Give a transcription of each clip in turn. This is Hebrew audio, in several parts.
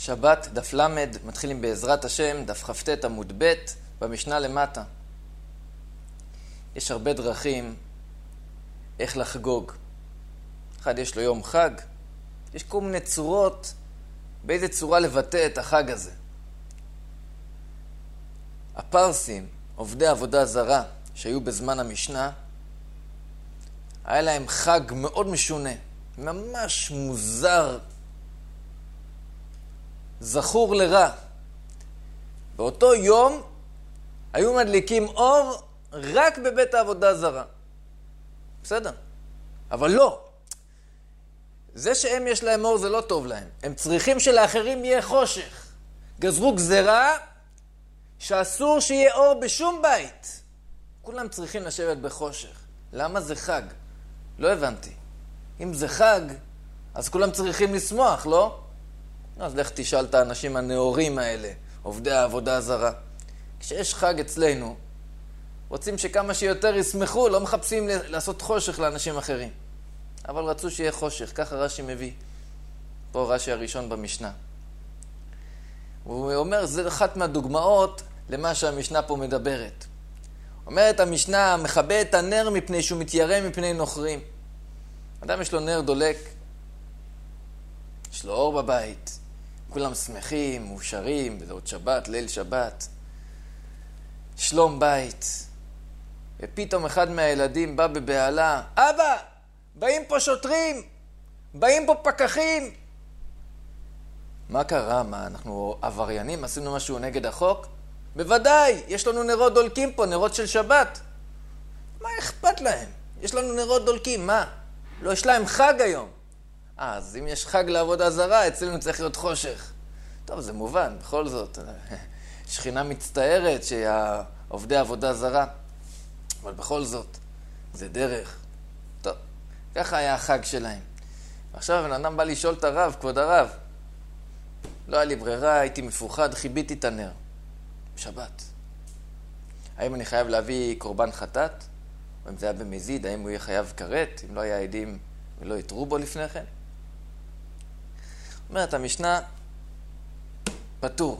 שבת, דף למד, מתחילים בעזרת השם, דף כ"ט עמוד ב' במשנה למטה. יש הרבה דרכים איך לחגוג. אחד יש לו יום חג, יש כל מיני צורות באיזה צורה לבטא את החג הזה. הפרסים, עובדי עבודה זרה שהיו בזמן המשנה, היה להם חג מאוד משונה, ממש מוזר, זכור לרע. באותו יום היו מדליקים אור רק בבית העבודה זרה. בסדר? אבל לא. זה שהם יש להם אור זה לא טוב להם. הם צריכים שלאחרים יהיה חושך. גזרו גזרה שאסור שיהיה אור בשום בית. כולם צריכים לשבת בחושך. למה זה חג? לא הבנתי. אם זה חג, אז כולם צריכים לשמוח, לא? אז לך תשאל את האנשים הנאורים האלה, עובדי העבודה הזרה. כשיש חג אצלנו, רוצים שכמה שיותר ישמחו, לא מחפשים לעשות חושך לאנשים אחרים. אבל רצו שיהיה חושך, ככה רש"י מביא. פה רש"י הראשון במשנה. הוא אומר, זה אחת מהדוגמאות למה שהמשנה פה מדברת. אומרת המשנה, מכבה את הנר מפני שהוא מתיירא מפני נוכרים. אדם יש לו נר דולק, יש לו אור בבית, כולם שמחים, מאושרים, וזה עוד שבת, ליל שבת, שלום בית. ופתאום אחד מהילדים בא בבהלה, אבא, באים פה שוטרים, באים פה פקחים. מה קרה? מה, אנחנו עבריינים? עשינו משהו נגד החוק? בוודאי, יש לנו נרות דולקים פה, נרות של שבת. מה אכפת להם? יש לנו נרות דולקים, מה? לא, יש להם חג היום. אז אם יש חג לעבודה זרה, אצלנו צריך להיות חושך. טוב, זה מובן, בכל זאת. שכינה מצטערת שהעובדי עבודה זרה. אבל בכל זאת, זה דרך. טוב, ככה היה החג שלהם. עכשיו הבן אדם בא לשאול את הרב, כבוד הרב. לא היה לי ברירה, הייתי מפוחד, חיביתי את הנר. בשבת. האם אני חייב להביא קורבן חטאת? או אם זה היה במזיד, האם הוא יהיה חייב כרת? אם לא היה עדים ולא יתרו בו לפני כן? אומרת המשנה, פטור.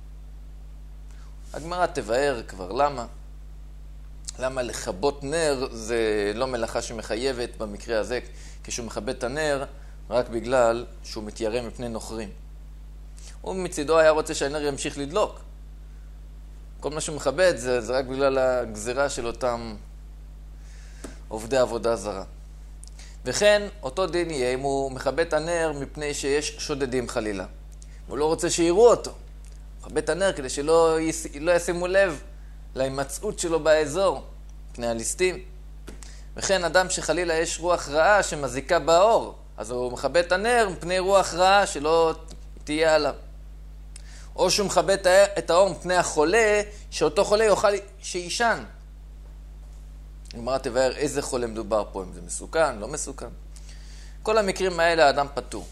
הגמרא תבאר כבר למה. למה לכבות נר זה לא מלאכה שמחייבת במקרה הזה, כשהוא מכבה את הנר רק בגלל שהוא מתיירא מפני נוכרים. הוא מצידו היה רוצה שהנר ימשיך לדלוק. כל מה שהוא מכבד זה רק בגלל הגזירה של אותם עובדי עבודה זרה. וכן, אותו דין יהיה אם הוא מכבה את הנר מפני שיש שודדים חלילה. הוא לא רוצה שיראו אותו. הוא מכבה את הנר כדי שלא ישימו לב להימצאות שלו באזור, פני הליסטים. וכן, אדם שחלילה יש רוח רעה שמזיקה באור, אז הוא מכבה את הנר מפני רוח רעה שלא תהיה עליו. או שהוא מכבה את האור מפני החולה, שאותו חולה יוכל שישן. הגמרא תבאר איזה חולה מדובר פה, אם זה מסוכן, לא מסוכן. כל המקרים האלה האדם פטור.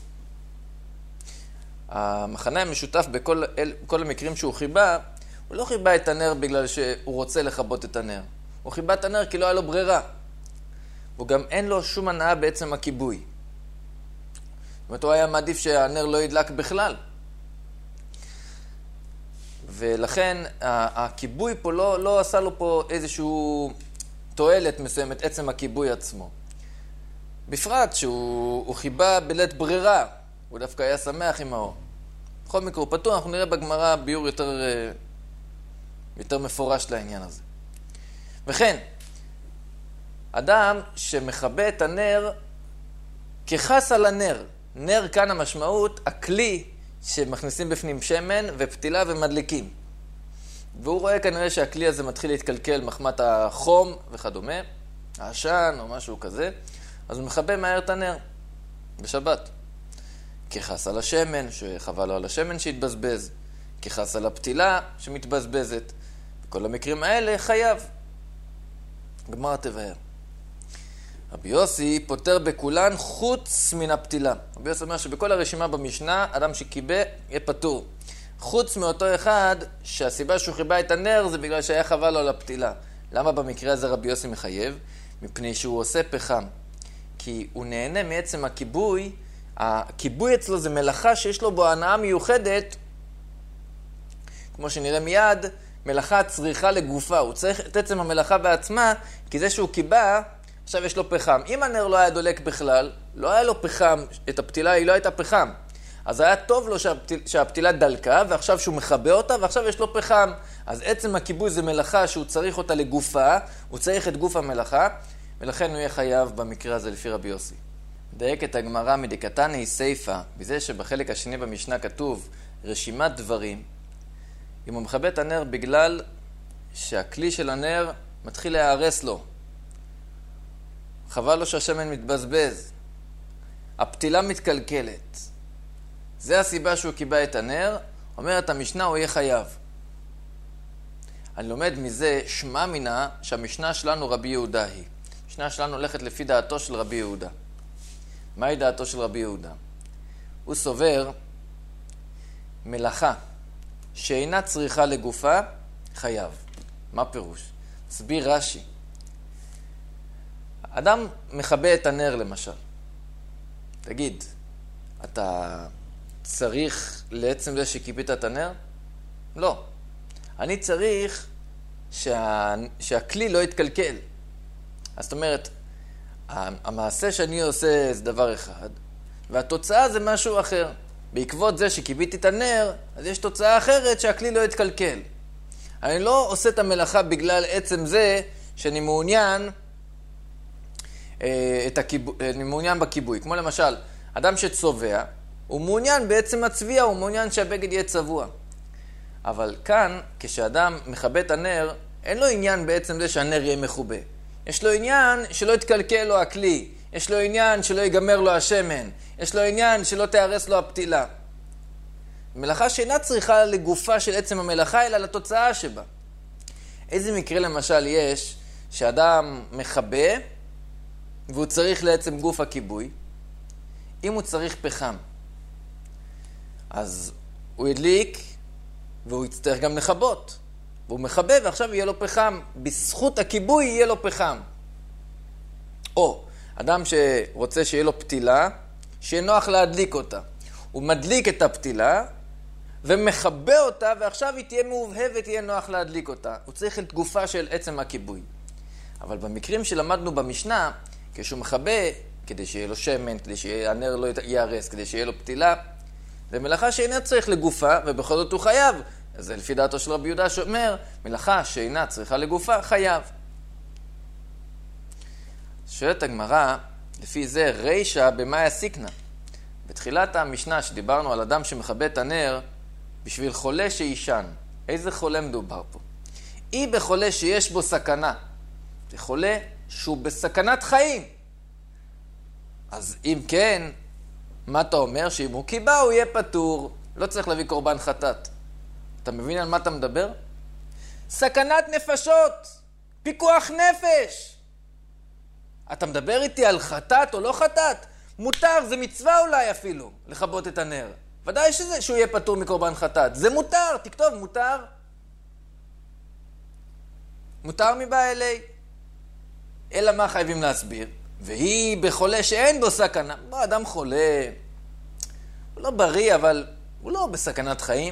המחנה המשותף בכל המקרים שהוא חיבה, הוא לא חיבה את הנר בגלל שהוא רוצה לכבות את הנר. הוא חיבה את הנר כי לא היה לו ברירה. וגם אין לו שום הנאה בעצם הכיבוי. זאת אומרת, הוא היה מעדיף שהנר לא ידלק בכלל. ולכן הכיבוי פה לא עשה לו פה איזשהו תועלת מסוימת, עצם הכיבוי עצמו. בפרט שהוא חיבה בלית ברירה, הוא דווקא היה שמח עם האור. בכל מקרה, הוא פתוח, אנחנו נראה בגמרא ביור יותר מפורש לעניין הזה. וכן, אדם שמכבה את הנר כחס על הנר. נר כאן המשמעות, הכלי שמכניסים בפנים שמן ופתילה ומדליקים. והוא רואה כנראה שהכלי הזה מתחיל להתקלקל מחמת החום וכדומה, העשן או משהו כזה, אז הוא מכבה מהר את הנר בשבת. כחס על השמן, שחבל לו על השמן שהתבזבז, כחס על הפתילה שמתבזבזת. בכל המקרים האלה חייב. גמרא תבאר. רבי יוסי פותר בכולן חוץ מן הפתילה. רבי יוסי אומר שבכל הרשימה במשנה, אדם שקיבה יהיה פטור. חוץ מאותו אחד שהסיבה שהוא חיבה את הנר זה בגלל שהיה חבל לו על הפתילה. למה במקרה הזה רבי יוסי מחייב? מפני שהוא עושה פחם. כי הוא נהנה מעצם הכיבוי הכיבוי אצלו זה מלאכה שיש לו בו הנאה מיוחדת, כמו שנראה מיד, מלאכה צריכה לגופה. הוא צריך את עצם המלאכה בעצמה, כי זה שהוא קיבה, עכשיו יש לו פחם. אם הנר לא היה דולק בכלל, לא היה לו פחם, את הפתילה היא לא הייתה פחם. אז היה טוב לו שהפתילה דלקה, ועכשיו שהוא מכבה אותה, ועכשיו יש לו פחם. אז עצם הכיבוי זה מלאכה שהוא צריך אותה לגופה, הוא צריך את גוף המלאכה, ולכן הוא יהיה חייב במקרה הזה לפי רבי יוסי. דייק את הגמרא מדקתני סייפה, בזה שבחלק השני במשנה כתוב רשימת דברים, אם הוא מכבה את הנר בגלל שהכלי של הנר מתחיל להיהרס לו, חבל לו שהשמן מתבזבז, הפתילה מתקלקלת, זה הסיבה שהוא קיבה את הנר, אומרת המשנה הוא יהיה חייב. אני לומד מזה שמע מינה שהמשנה שלנו רבי יהודה היא. המשנה שלנו הולכת לפי דעתו של רבי יהודה. מהי דעתו של רבי יהודה? הוא סובר מלאכה שאינה צריכה לגופה, חייב. מה פירוש? מסביר רש"י. אדם מכבה את הנר למשל. תגיד, אתה צריך לעצם זה שכיבית את הנר? לא. אני צריך שהכלי לא יתקלקל. אז זאת אומרת, המעשה שאני עושה זה דבר אחד, והתוצאה זה משהו אחר. בעקבות זה שכיביתי את הנר, אז יש תוצאה אחרת שהכלי לא יתקלקל. אני לא עושה את המלאכה בגלל עצם זה שאני מעוניין, אני מעוניין בכיבוי. כמו למשל, אדם שצובע, הוא מעוניין בעצם הצביעה, הוא מעוניין שהבגד יהיה צבוע. אבל כאן, כשאדם מכבה את הנר, אין לו עניין בעצם זה שהנר יהיה מכובה. יש לו עניין שלא יתקלקל לו הכלי. יש לו עניין שלא ייגמר לו השמן. יש לו עניין שלא תיהרס לו הפתילה. מלאכה שאינה צריכה לגופה של עצם המלאכה, אלא לתוצאה שבה. איזה מקרה למשל יש שאדם מכבה והוא צריך לעצם גוף הכיבוי? אם הוא צריך פחם, אז הוא ידליק והוא יצטרך גם לכבות. והוא מכבה ועכשיו יהיה לו פחם. בזכות הכיבוי יהיה לו פחם. או אדם שרוצה שיהיה לו פתילה, שיהיה נוח להדליק אותה. הוא מדליק את הפתילה ומכבה אותה, ועכשיו היא תהיה מאובהבת, יהיה נוח להדליק אותה. הוא צריך את גופה של עצם הכיבוי. אבל במקרים שלמדנו במשנה, כשהוא מכבה, כדי שיהיה לו שמן, כדי שהנר לא ייהרס, כדי שיהיה לו פתילה, זה מלאכה שאינה צריך לגופה, ובכל זאת הוא חייב. אז זה לפי דעתו של רבי יהודה שאומר, מלאכה שאינה צריכה לגופה, חייב. שואלת הגמרא, לפי זה רישא במאי סיקנא. בתחילת המשנה שדיברנו על אדם שמכבה את הנר בשביל חולה שישן. איזה חולה מדובר פה? היא בחולה שיש בו סכנה. זה חולה שהוא בסכנת חיים. אז אם כן, מה אתה אומר? שאם הוא קיבה הוא יהיה פטור. לא צריך להביא קורבן חטאת. אתה מבין על מה אתה מדבר? סכנת נפשות. פיקוח נפש. אתה מדבר איתי על חטאת או לא חטאת? מותר, זה מצווה אולי אפילו, לכבות את הנר. ודאי שהוא יהיה פטור מקורבן חטאת. זה מותר, תכתוב, מותר. מותר מבא אלי. אלא מה חייבים להסביר? והיא בחולה שאין בו סכנה. בוא, אדם חולה, הוא לא בריא, אבל הוא לא בסכנת חיים.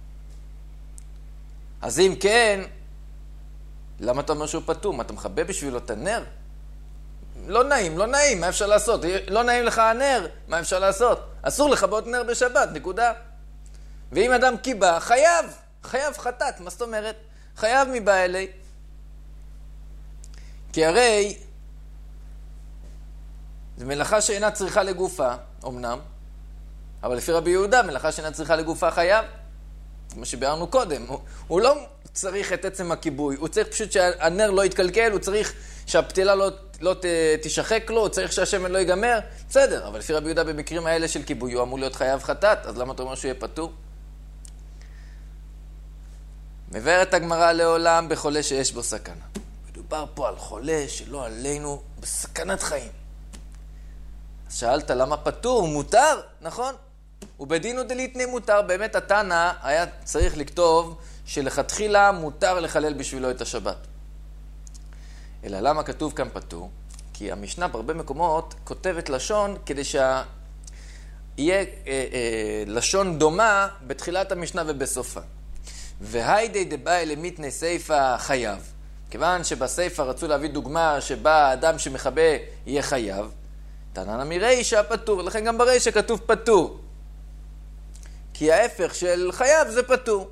אז אם כן, למה אתה אומר שהוא פטור? מה, אתה מכבה בשבילו את הנר? לא נעים, לא נעים, מה אפשר לעשות? לא נעים לך הנר, מה אפשר לעשות? אסור לכבות נר בשבת, נקודה. ואם אדם קיבה, חייב חטאת, מה זאת אומרת? חייב מבא אלי. כי הרי זו מלאכה שאינה צריכה לגופה, אמנם, אבל לפי רבי יהודה, מלאכה שאינה צריכה לגופה חייב. כמו שביארנו קודם, הוא לא צריך את עצם הכיבוי, הוא צריך פשוט שהנר לא יתקלקל, הוא צריך שהפתילה לא תשחק לו, הוא צריך שהשמן לא ייגמר, בסדר, אבל לפי רבי יהודה במקרים האלה של כיבוי הוא אמור להיות חייב חטאת, אז למה אתה אומר שהוא יהיה פטור? מבארת הגמרא לעולם בחולה שיש בו סכנה. מדובר פה על חולה שלא עלינו בסכנת חיים. אז שאלת למה פטור? מותר, נכון? ובדין ודליתני מותר, באמת התנא היה צריך לכתוב שלכתחילה מותר לחלל בשבילו את השבת. אלא למה כתוב כאן פטור? כי המשנה בהרבה מקומות כותבת לשון כדי יהיה לשון דומה בתחילת המשנה ובסופה. והיידי דבאי למיתני סייפה חייב. כיוון שבסייפה רצו להביא דוגמה שבה האדם שמחבא יהיה חייב, תנן מרישא פטור, לכן גם ברישא כתוב פטור. כי ההפך של חייב זה פטור.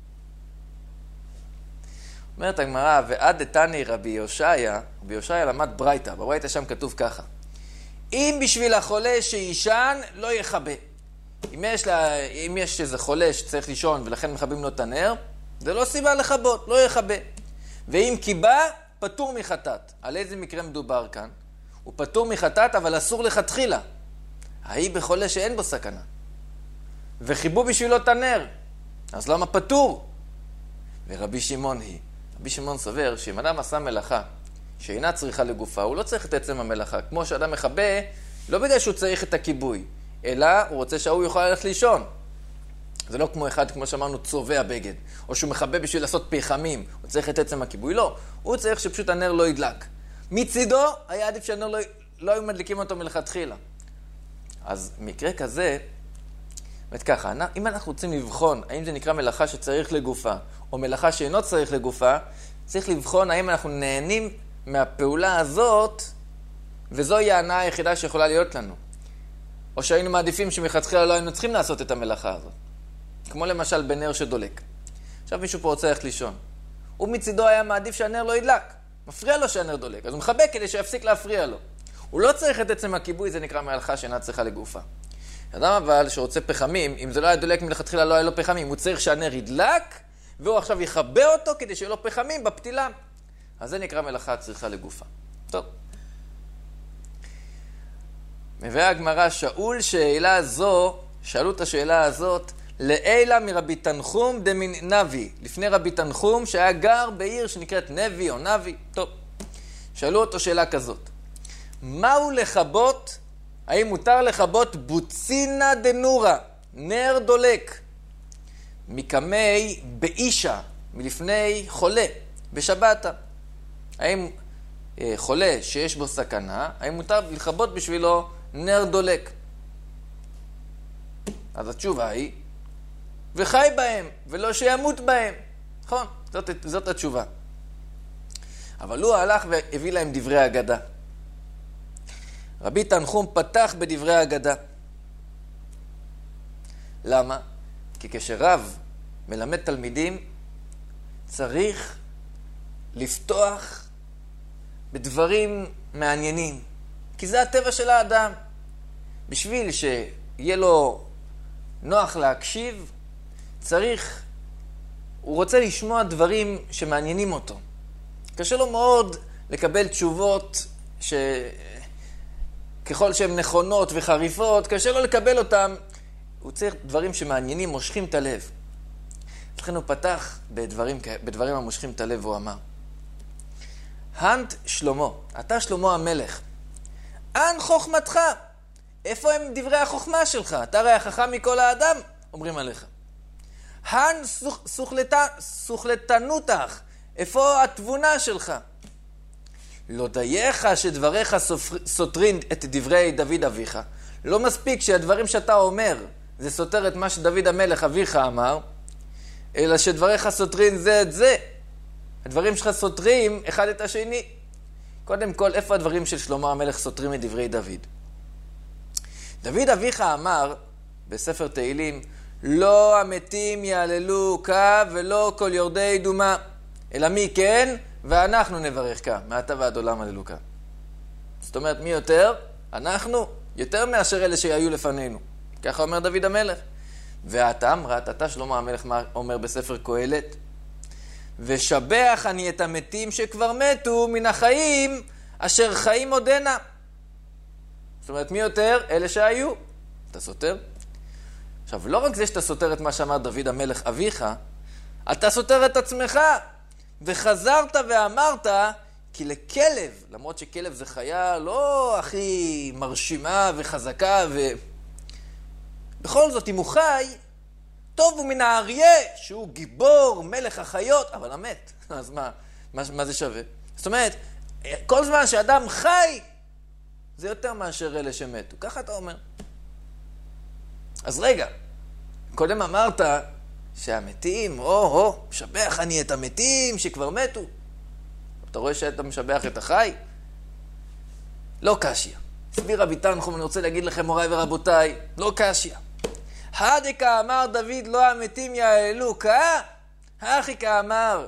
אומרת הגמרא, ועד דתני רבי יושעיה, רבי יושעיה למד ברייתא, בברייתא שם כתוב ככה, אם בשביל החולה שישן לא יחבא. אם יש איזה חולה שצריך לישון ולכן מחבים לו את הנר, זה לא סיבה לחבות, לא יחבא. ואם קיבה, פטור מחטאת. על איזה מקרה מדובר כאן? הוא פטור מחטאת, אבל אסור לכתחילה. ההיא בחולה שאין בו סכנה. וחיבו בשבילו את הנר. אז למה פטור? ורבי שמעון היא. רבי שמעון סובר שאם אדם עשה מלאכה שאינה צריכה לגופה, הוא לא צריך את עצם המלאכה. כמו שאדם מחבא, לא בגלל שהוא צריך את הכיבוי, אלא הוא רוצה שהוא יוכל ללכת לישון. זה לא כמו אחד, כמו שאמרנו, צובע בגד, או שהוא מחבא בשביל לעשות פחמים, הוא צריך את עצם הכיבוי. לא, הוא צריך שפשוט הנר לא ידלק. מצידו היה עדיף שהנר לא היו מדליקים אותו מלכתחילה. אז מקרה כזה, באמת ככה, אם אנחנו רוצים לבחון האם זה נקרא מלאכה שצריך לגופה, או מלאכה שאינו צריך לגופה, צריך לבחון האם אנחנו נהנים מהפעולה הזאת, וזוהי ההנאה היחידה שיכולה להיות לנו. או שהיינו מעדיפים שמלכתחילה לא היינו צריכים לעשות את המלאכה הזאת. כמו למשל בנר שדולק. עכשיו מישהו פה רוצה ללכת לישון. הוא מצידו היה מעדיף שהנר לא ידלק. מפריע לו שהנר דולק, אז הוא מחבק כדי שיפסיק להפריע לו. הוא לא צריך את עצם הכיבוי, זה נקרא מלאכה שאינה צריכה לגופה. אדם אבל שרוצה פחמים, אם זה לא היה דולק מלכתחילה לא היה לו פחמים, הוא צריך שהנר ידלק, והוא עכשיו יחבא אותו כדי שיהיה לו פחמים בפתילה. אז זה נקרא מלאכה צריכה לגופה. טוב. מביאה הגמרא, שאלו את השאלה הזאת, לאילה מרבי תנחום דמין נבי, לפני רבי תנחום שהיה גר בעיר שנקראת נבי או נבי. טוב, שאלו אותו שאלה כזאת, מהו לכבות, האם מותר לכבות בוצינה דנורה, נר דולק, מקמי באישה, מלפני חולה, בשבתה? האם חולה שיש בו סכנה, האם מותר לכבות בשבילו נר דולק? אז התשובה היא, וחי בהם, ולא שימות בהם. נכון, זאת התשובה. אבל הוא הלך והביא להם דברי אגדה. רבי תנחום פתח בדברי אגדה. למה? כי כשרב מלמד תלמידים, צריך לפתוח בדברים מעניינים. כי זה הטבע של האדם. בשביל שיהיה לו נוח להקשיב, הוא רוצה לשמוע דברים שמעניינים אותו. קשה לו מאוד לקבל תשובות ככל שהן נכונות וחריפות, קשה לו לקבל אותם. הוא צריך דברים שמעניינים, מושכים את הלב. לכן הוא פתח בדברים המושכים את הלב, והוא אמר, הנט שלמה, אתה שלמה המלך, אן חוכמתך, איפה הם דברי החוכמה שלך? אתה הרי החכם מכל האדם, אומרים עליך. הן סוכלתנותך, איפה התבונה שלך? לא דייך שדבריך סותרים את דברי דוד אביך. לא מספיק שהדברים שאתה אומר זה סותר את מה שדוד המלך אביך אמר, אלא שדבריך סותרים זה את זה. הדברים שלך סותרים אחד את השני. קודם כל, איפה הדברים של שלמה המלך סותרים את דברי דוד? דוד אביך אמר בספר תהילים, לא המתים יעללו כה ולא כל יורדי דומה, אלא מי כן ואנחנו נברך כה, מעתה ועד עולם הללו כה. זאת אומרת, מי יותר? אנחנו, יותר מאשר אלה שהיו לפנינו. ככה אומר דוד המלך. ואתה אמרת, אתה שלמה המלך אומר בספר קהלת, ושבח אני את המתים שכבר מתו מן החיים אשר חיים עודנה. זאת אומרת, מי יותר? אלה שהיו. אתה סותר? עכשיו, לא רק זה שאתה סותר את מה שאמר דוד המלך אביך, אתה סותר את עצמך. וחזרת ואמרת, כי לכלב, למרות שכלב זה חיה לא הכי מרשימה וחזקה, בכל זאת, אם הוא חי, טוב הוא מן האריה, שהוא גיבור, מלך החיות, אבל המת. אז מה זה שווה? זאת אומרת, כל זמן שאדם חי, זה יותר מאשר אלה שמתו. ככה אתה אומר. אז רגע, קודם אמרת שהמתים, משבח אני את המתים שכבר מתו. אתה רואה שאתה משבח את החי? לא קשיא. הסביר רבי תנחום, אני רוצה להגיד לכם, מוריי ורבותיי, לא קשיא. הדקה אמר דוד, לא המתים יעלו, הכי כאמר.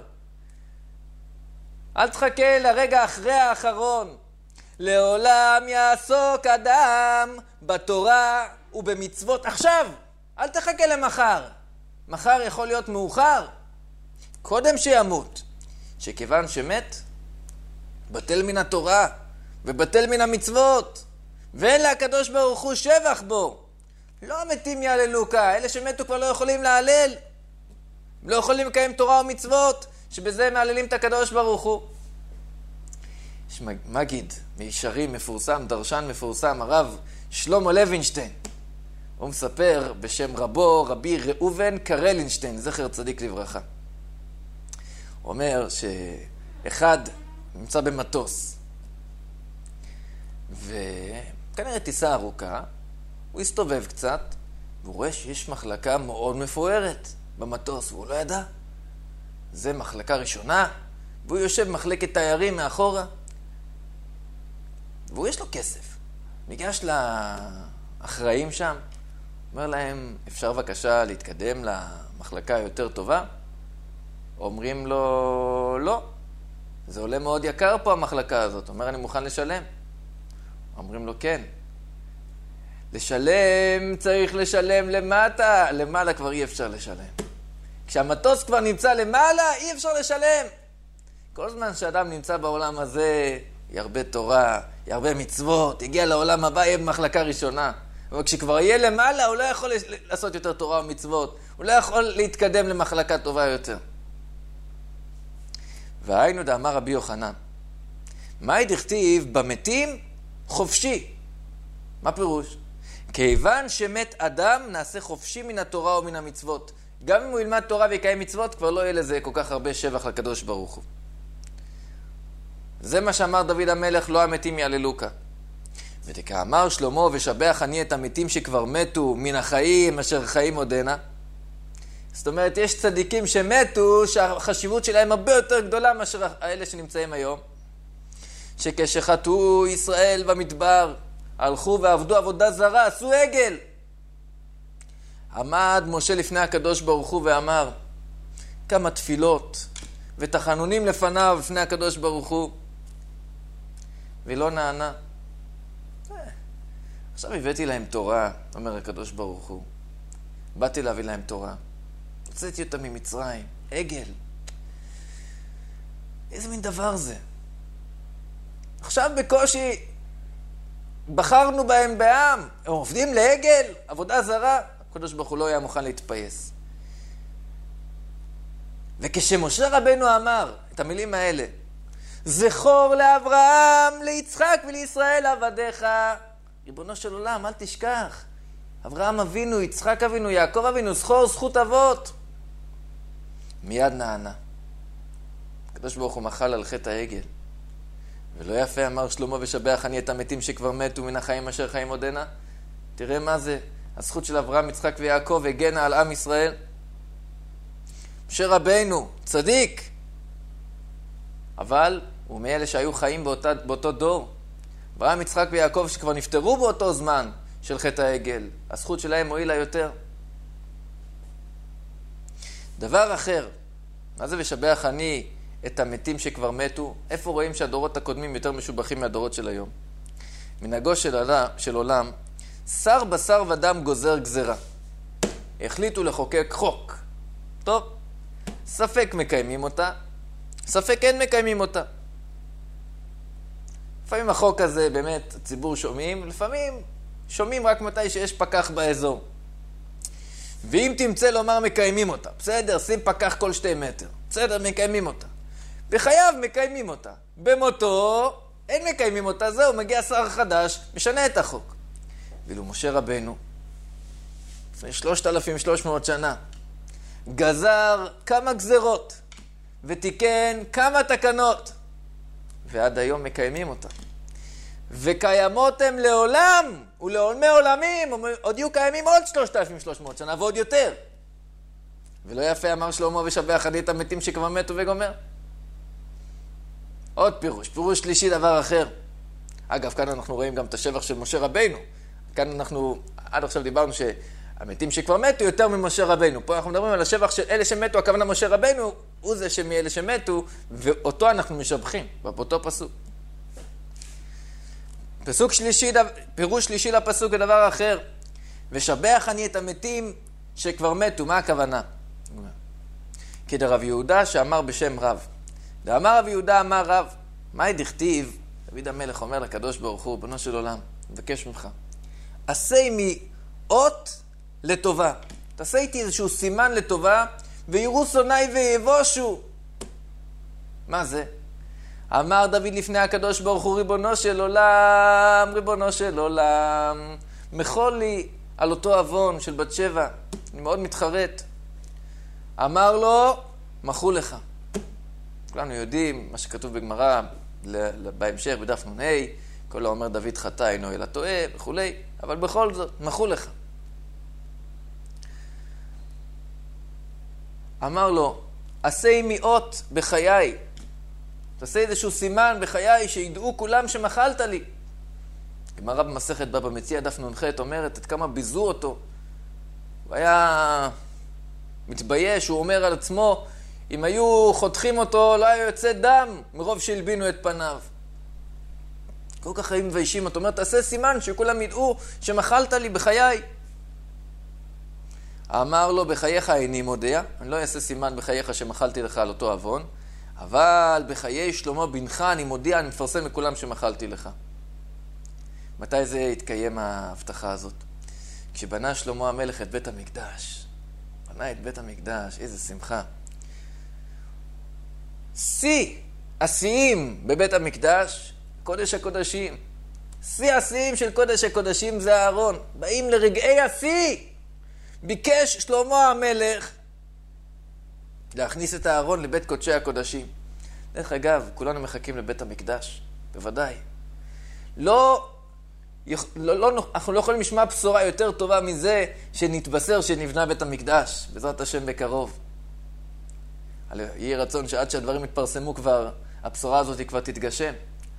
אל תחכה לרגע אחרי האחרון. לעולם יעסוק אדם בתורה ובמצוות. עכשיו, אל תחכה למחר. מחר יכול להיות מאוחר. קודם שימות. שכיוון שמת, בטל מן התורה ובטל מן המצוות. ואין להקדוש ברוך הוא שבח בו. לא המתים יעללו אלה שמתו כבר לא יכולים להלל. לא יכולים לקיים תורה ומצוות, שבזה מעללים את הקדוש ברוך הוא. יש מגיד מישרים מפורסם, דרשן מפורסם, הרב שלמה לוינשטיין. הוא מספר בשם רבו, רבי ראובן קרלינשטיין, זכר צדיק לברכה. הוא אומר שאחד נמצא במטוס, וכנראה טיסה ארוכה, הוא הסתובב קצת, והוא רואה שיש מחלקה מאוד מפוארת במטוס, והוא לא ידע. זה מחלקה ראשונה, והוא יושב במחלקת תיירים מאחורה, והוא יש לו כסף. ניגש לאחראים שם, אומר להם, אפשר בבקשה להתקדם למחלקה יותר טובה? אומרים לו, לא, זה עולה מאוד יקר פה המחלקה הזאת. אומר, אני מוכן לשלם. אומרים לו, כן. לשלם, צריך לשלם למטה. למעלה כבר אי אפשר לשלם. כשהמטוס כבר נמצא למעלה, אי אפשר לשלם. כל זמן שאדם נמצא בעולם הזה, ירבה תורה, ירבה מצוות, יגיע לעולם הבא, יהיה במחלקה ראשונה. אבל כשכבר יהיה למעלה, הוא לא יכול לעשות יותר תורה ומצוות. הוא לא יכול להתקדם למחלקה טובה יותר. והיינו דאמר רבי יוחנן, מהי דכתיב במתים חופשי? מה פירוש? כיוון שמת אדם, נעשה חופשי מן התורה ומן המצוות. גם אם הוא ילמד תורה ויקיים מצוות, כבר לא יהיה לזה כל כך הרבה שבח לקדוש ברוך הוא. זה מה שאמר דוד המלך, לא המתים יעללו ותכאמר שלמה, ושבח אני את המתים שכבר מתו מן החיים אשר חיים עודנה. זאת אומרת, יש צדיקים שמתו, שהחשיבות שלהם הרבה יותר גדולה מאשר האלה שנמצאים היום. שכשחטאו ישראל במדבר, הלכו ועבדו עבודה זרה, עשו עגל. עמד משה לפני הקדוש ברוך הוא ואמר, כמה תפילות ותחנונים לפניו, לפני הקדוש ברוך הוא. ולא נענה. עכשיו הבאתי להם תורה, אומר הקדוש ברוך הוא. באתי להביא להם תורה. הוצאתי אותם ממצרים, עגל. איזה מין דבר זה? עכשיו בקושי בחרנו בהם בעם. הם עובדים לעגל, עבודה זרה. הקדוש ברוך הוא לא היה מוכן להתפייס. וכשמשה רבנו אמר את המילים האלה, זכור לאברהם, ליצחק ולישראל עבדיך. ריבונו של עולם, אל תשכח. אברהם אבינו, יצחק אבינו, יעקב אבינו, זכור זכות אבות. מיד נענה. הקדוש ברוך הוא מחל על חטא העגל. ולא יפה אמר שלמה, ושבח אני את המתים שכבר מתו מן החיים אשר חיים עודנה. תראה מה זה. הזכות של אברהם, יצחק ויעקב הגנה על עם ישראל. משה רבנו, צדיק. אבל הוא מאלה שהיו חיים באותו דור. אברהם, יצחק ויעקב שכבר נפטרו באותו זמן של חטא העגל. הזכות שלהם הועילה יותר. דבר אחר, מה זה ושבח אני את המתים שכבר מתו? איפה רואים שהדורות הקודמים יותר משובחים מהדורות של היום? מנהגו של עולם, שר בשר ודם גוזר גזרה. החליטו לחוקק חוק. טוב, ספק מקיימים אותה, ספק אין מקיימים אותה. לפעמים החוק הזה באמת הציבור שומעים, לפעמים שומעים רק מתי שיש פקח באזור. ואם תמצא לומר מקיימים אותה, בסדר, שים פקח כל 2 מטר, בסדר, מקיימים אותה. בחייו מקיימים אותה. במותו אין מקיימים אותה, זהו, מגיע שר חדש, משנה את החוק. ואילו משה רבנו, לפני 3,300 שנה, גזר כמה גזרות, ותיקן כמה תקנות, ועד היום מקיימים אותה. וקיימות הם לעולם ולעולמי עולמים, עוד יהיו קיימים עוד 3,300 שנה ועוד יותר. ולא יפה אמר שלמה ושבח אני את המתים שכבר מתו וגומר. עוד פירוש שלישי דבר אחר. אגב, כאן אנחנו רואים גם את השבח של משה רבינו. כאן אנחנו, עד עכשיו דיברנו שהמתים שכבר מתו יותר ממשה רבינו. פה אנחנו מדברים על השבח של אלה שמתו, הכוונה משה רבינו, הוא זה שמאלה שמתו, ואותו אנחנו משבחים, באותו פסוק. פירוש שלישי לפסוק כדבר אחר. ושבח אני את המתים שכבר מתו. מה הכוונה? כדרב יהודה שאמר בשם רב. ואמר רב יהודה אמר רב, מה דכתיב? דוד המלך אומר לקדוש ברוך הוא, בנו של עולם, מבקש ממך, עשה מי אות לטובה. תעשה איתי איזשהו סימן לטובה, ויראו שונאי ויבושו. מה זה? אמר דוד לפני הקדוש ברוך הוא, ריבונו של עולם, ריבונו של עולם, מחול לי על אותו אבון של בת שבע, אני מאוד מתחרט. אמר לו, מחו לך. כולנו יודעים מה שכתוב בגמרא, בהמשך בדף נ"ה, כל האומר דוד חטא אינו אלא טועה וכולי, אבל בכל זאת, מחו לך. אמר לו, עשה עמי אות בחיי, תעשה איזשהו סימן בחיי שידעו כולם שמחלת לי. גמרא במסכת בבא מציעא דף נ"ח אומרת עד כמה ביזו אותו. הוא היה מתבייש, הוא אומר על עצמו, אם היו חותכים אותו לא היה יוצא דם מרוב שהלבינו את פניו. כל כך היו מביישים אותו, אומר תעשה סימן שכולם ידעו שמחלת לי בחיי. אמר לו בחייך איני מודיע, אני לא אעשה סימן בחייך שמחלתי לך על אותו אבון, אבל בחיי שלמה בנך אני מודיע, אני מפרסם לכולם שמחלתי לך. מתי זה התקיים ההבטחה הזאת? כשבנה שלמה המלך את בית המקדש. בנה את בית המקדש, איזה שמחה. שיא השיאים בבית המקדש, קודש הקודשים. שיא השיאים של קודש הקודשים זה הארון. באים לרגעי השיא. ביקש שלמה המלך להכניס את הארון לבית קודשי הקודשים. דרך אגב, כולנו מחכים לבית המקדש, בוודאי. אנחנו לא יכולים לשמוע בשורה יותר טובה מזה שנתבשר שנבנה בית המקדש, בעזרת השם בקרוב. יהיה רצון שעד שהדברים יתפרסמו כבר, הבשורה הזאת כבר תתגשם.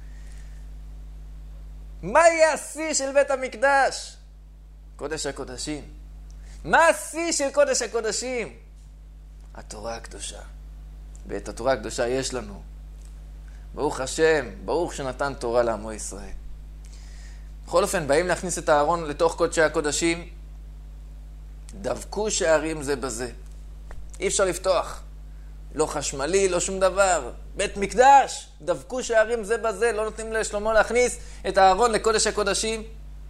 מה יהיה השיא של בית המקדש? קודש הקודשים. מה השיא של קודש הקודשים? התורה הקדושה. ואת התורה הקדושה יש לנו. ברוך השם, ברוך שנתן תורה לעמו ישראל. בכל אופן, באים להכניס את הארון לתוך קודשי הקודשים, דבקו שערים זה בזה. אי אפשר לפתוח. לא חשמלי, לא שום דבר. בית מקדש, דבקו שערים זה בזה, לא נותנים לשלמה להכניס את הארון לקודש הקודשים.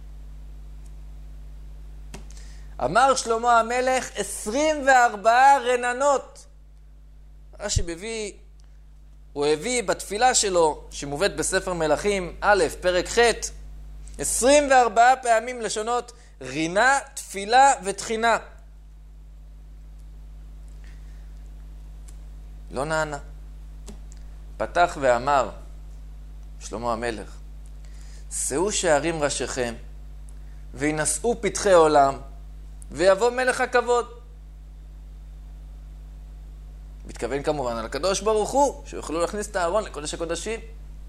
אמר שלמה המלך 24 רננות. רש"י הוא הביא בתפילה שלו, שמובאת בספר מלכים א', פרק ח', 24 פעמים לשונות רינה, תפילה ותחינה. לא נענה. פתח ואמר שלמה המלך, שאו שערים ראשיכם וינשאו פתחי עולם ויבוא מלך הכבוד. מתכוון כמובן על הקדוש ברוך הוא, שיוכלו להכניס את הארון לקודש הקודשים.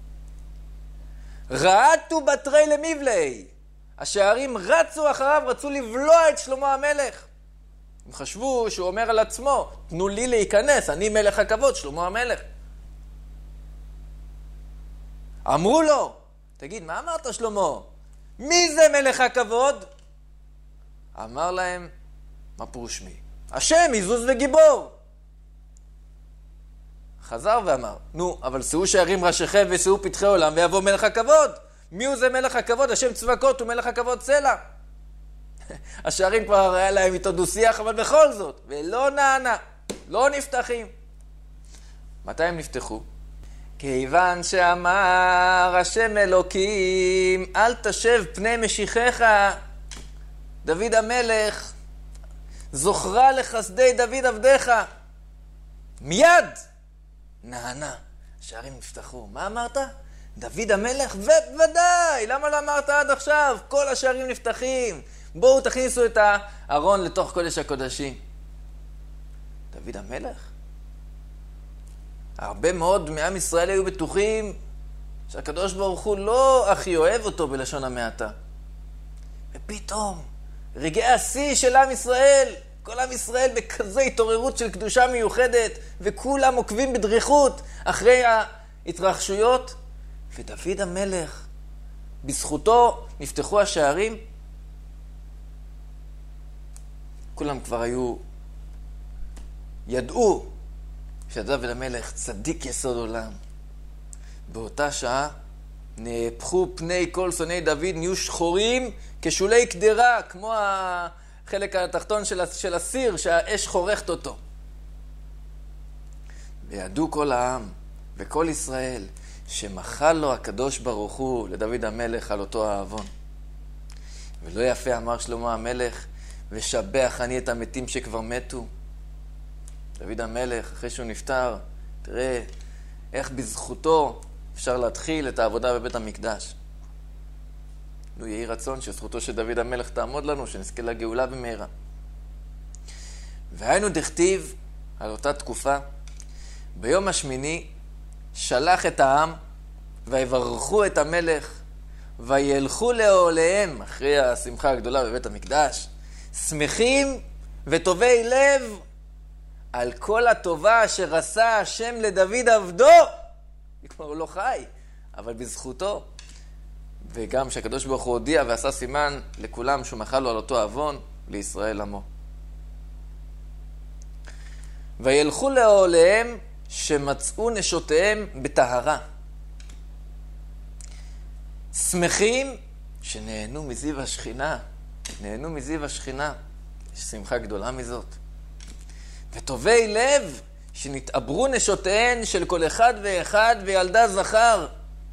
רעתו בתרי למבלי. השערים רצו אחריו, רצו לבלוע את שלמה המלך. הם חשבו שהוא אומר על עצמו, תנו לי להיכנס, אני מלך הכבוד, שלמה המלך. אמרו לו, תגיד, מה אמרת שלמה? מי זה מלך הכבוד? אמר להם, מה פירוש מי? השם, עזוז וגיבור. חזר ואמר, נו, אבל שאו שערים ראשיכם ושאו פתחי עולם ויבוא מלך הכבוד. מי הוא זה מלך הכבוד? השם צבקות הוא מלך הכבוד סלע. השערים כבר היה להם איתו דו-שיח, אבל בכל זאת, ולא נענה, לא נפתחים. מתי הם נפתחו? כיוון שאמר השם אלוקים, אל תשב פני משיחך, דוד המלך, זוכרה לחסדי דוד עבדך. מיד נענה, השערים נפתחו. מה אמרת? דוד המלך, ובוודאי, למה לא אמרת עד עכשיו? כל השערים נפתחים. בואו תכניסו את הארון לתוך קודש הקודשים. דוד המלך? הרבה מאוד מעם ישראל היו בטוחים שהקדוש ברוך הוא לא הכי אוהב אותו בלשון המעטה. ופתאום, רגעי השיא של עם ישראל, כל עם ישראל בכזה התעוררות של קדושה מיוחדת, וכולם עוקבים בדריכות אחרי ההתרחשויות, ודוד המלך, בזכותו נפתחו השערים. כולם כבר ידעו שדוד המלך צדיק יסוד עולם. באותה שעה נהפכו פני כל שונאי דוד, נהיו שחורים כשולי קדרה, כמו החלק התחתון של הסיר שהאש חורכת אותו. וידעו כל העם וכל ישראל שמחל לו הקדוש ברוך הוא לדוד המלך על אותו העוון. ולא יפה אמר שלמה המלך, ושבח אני את המתים שכבר מתו. דוד המלך, אחרי שהוא נפטר, תראה איך בזכותו אפשר להתחיל את העבודה בבית המקדש. לו יהי רצון שזכותו של דוד המלך תעמוד לנו, שנזכה לגאולה במהרה. והיינו דכתיב על אותה תקופה, ביום השמיני שלח את העם, ויברכו את המלך, וילכו לאוהליהם, אחרי השמחה הגדולה בבית המקדש, שמחים וטובי לב, על כל הטובה אשר עשה השם לדוד עבדו. כבר הוא לא חי, אבל בזכותו. וגם שהקדוש ברוך הוא הודיע ועשה סימן לכולם שהוא מחל לו על אותו עוון, לישראל עמו. וילכו לאוהליהם שמצאו נשותיהם בטהרה. שמחים שנהנו מזיו השכינה. נהנו מזיו השכינה. יש שמחה גדולה מזאת. וטובי לב שנתעברו נשותיהן של כל אחד ואחד וילדה זכר.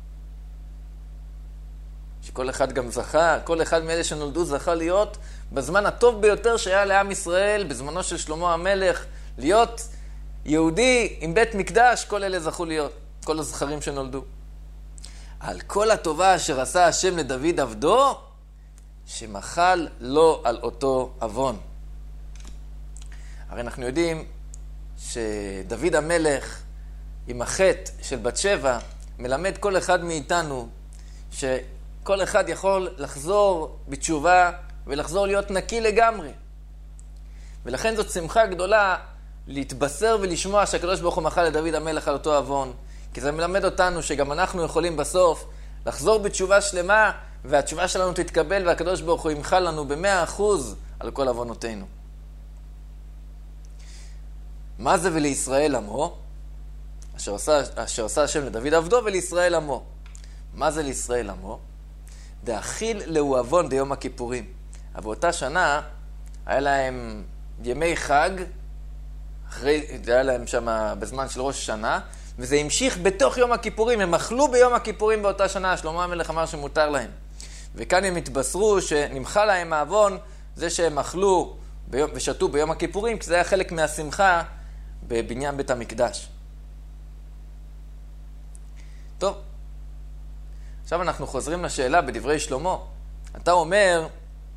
שכל אחד גם זכה, כל אחד מאלה שנולדו זכה להיות בזמן הטוב ביותר שהיה לעם ישראל, בזמנו של שלמה המלך, להיות יהודי עם בית מקדש, כל אלה זכו להיות, כל הזכרים שנולדו. על כל הטובה אשר עשה השם לדוד עבדו, שמחל לו על אותו עוון. הרי אנחנו יודעים שדוד המלך עם החטא של בת שבע מלמד כל אחד מאיתנו שכל אחד יכול לחזור בתשובה ולחזור להיות נקי לגמרי. ולכן זאת שמחה גדולה להתבשר ולשמוע שהקדוש ברוך הוא מחל לדוד המלך על אותו עוון, כי זה מלמד אותנו שגם אנחנו יכולים בסוף לחזור בתשובה שלמה, והתשובה שלנו תתקבל והקדוש ברוך הוא ימחל לנו ב100% על כל עוונותינו. מה זה ולישראל עמו? אשר עשה השם לדוד עבדו ולישראל עמו. מה זה לישראל עמו? דאכיל לו עוון ביום הכיפורים. אבל באותה שנה היה להם ימי חג, היה להם שם בזמן של ראש השנה, וזה המשיך בתוך יום הכיפורים. הם אכלו ביום הכיפורים באותה שנה, שלמה המלך אמר שמותר להם. וכאן הם התבשרו שנמחה להם העוון, זה שהם אכלו ושתו ביום הכיפורים, כי זה היה חלק מהשמחה בבניין בית המקדש. טוב, עכשיו אנחנו חוזרים לשאלה בדברי שלמה. אתה אומר,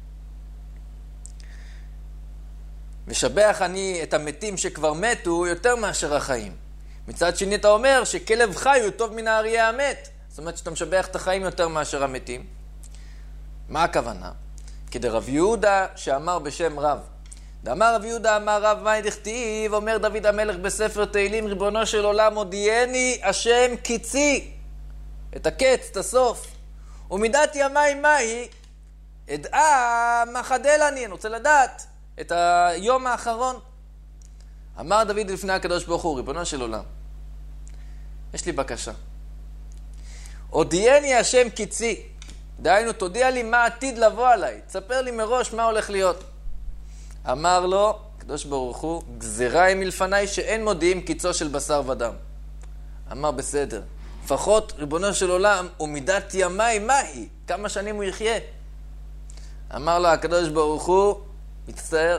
משבח אני את המתים שכבר מתו יותר מאשר החיים. מצד שני אתה אומר שכלב חי הוא טוב מן האריה המת. זאת אומרת שאתה משבח את החיים יותר מאשר המתים. מה הכוונה? כדרב יהודה שאמר בשם רב. דאמר רב יהודה אמר רב מאי דכתיב, אומר דוד המלך בספר תהילים, ריבונו של עולם הודיעני השם קיצי, את הקץ, את הסוף. ומידת ימי מהי, אדעה מה חדל אני רוצה לדעת את היום האחרון. אמר דוד לפני הקדוש ברוך הוא, ריבונו של עולם, יש לי בקשה. הודיעני השם קיצי, דהיינו תודיע לי מה עתיד לבוא עליי, תספר לי מראש מה הולך להיות. אמר לו, הקדוש ברוך הוא, גזירה היא מלפניי שאין מודיעים קיצו של בשר ודם. אמר בסדר, לפחות ריבונו של עולם, ומידת ימי מהי? כמה שנים הוא יחיה? אמר לו הקדוש ברוך הוא, מצטער,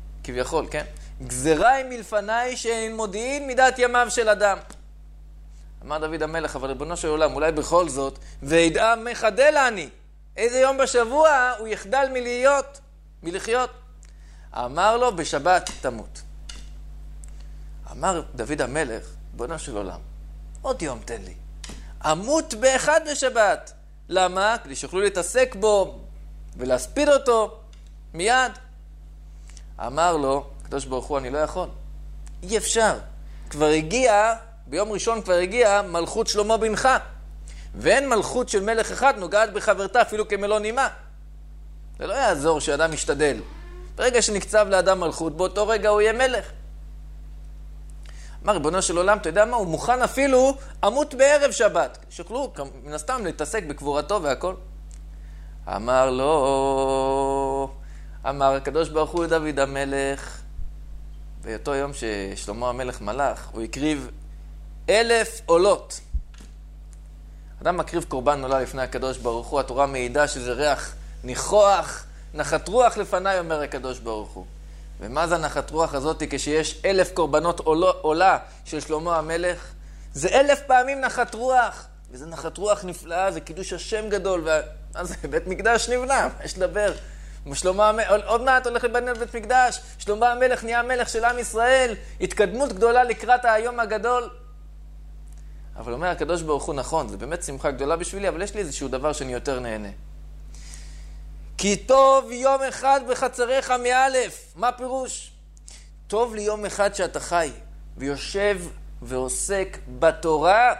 כביכול, כן? גזירה היא מלפניי שאין מודיעין מידת ימיו של אדם. אמר דוד המלך, אבל ריבונו של עולם, אולי בכל זאת, וידע מחדל אני. איזה יום בשבוע הוא יחדל מלחיות. אמר לו, בשבת תמות. אמר דוד המלך, ריבונו של עולם, עוד יום תן לי. אמות באחד בשבת. למה? כדי שיוכלו להתעסק בו ולהספיד אותו מיד. אמר לו, הקדוש ברוך הוא, אני לא יכול. אי אפשר. ביום ראשון כבר הגיע מלכות שלמה בנך. ואין מלכות של מלך אחד נוגעת בחברתה אפילו כמלוא נימה. זה לא יעזור שאדם משתדל. ברגע שנקצב לאדם מלכות, באותו רגע הוא יהיה מלך. אמר, ריבונו של עולם, אתה יודע מה? הוא מוכן אפילו אמות בערב שבת. שיוכלו מן הסתם להתעסק בקבורתו והכל. אמר לו, אמר הקדוש ברוך הוא לדוד המלך, באותו יום ששלמה המלך מלך, הוא הקריב 1,000 עולות. אדם מקריב קורבן עולה לפני הקדוש ברוך הוא, התורה מעידה שזה ריח ניחוח, נחת רוח לפניי, אומר הקדוש ברוך הוא. ומה זה הנחת רוח הזאת כשיש 1,000 קורבנות עולה של שלמה המלך? זה 1,000 פעמים נחת רוח, וזה נחת רוח נפלאה, זה קידוש השם גדול, אז בית מקדש נבנה, יש לדבר. עוד מעט הולך לבנות בית מקדש, שלמה המלך נהיה המלך של עם ישראל, התקדמות גדולה לקראת היום הגדול. אבל אומר הקדוש ברוך הוא, נכון, זה באמת שמחה גדולה בשבילי, אבל יש לי איזשהו דבר שאני יותר נהנה. כי טוב יום אחד בחצריך מאלף. מה פירוש? טוב לי יום אחד שאתה חי ויושב ועוסק בתורה.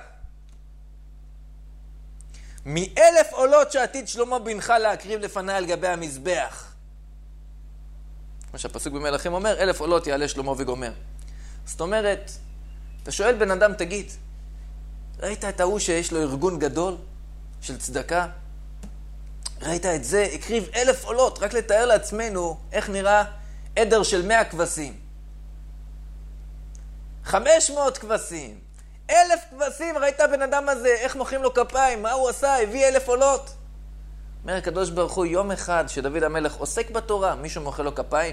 1,000 עולות שעתיד שלמה בנך להקריב לפני על גבי המזבח. כמו שהפסוק במלכים אומר, 1,000 עולות יעלה שלמה וגומר. זאת אומרת, אתה שואל בן אדם, תגיד, ראית את ההוא שיש לו ארגון גדול של צדקה? ראית את זה? הקריב 1,000 עולות. רק לתאר לעצמנו איך נראה עדר של 100 כבשים. 500 כבשים. 1,000 כבשים. ראית בן אדם הזה? איך מוחאים לו כפיים? מה הוא עשה? הביא 1,000 עולות. אומר הקדוש ברוך הוא, יום אחד שדוד המלך עוסק בתורה, מישהו מוחא לו כפיים?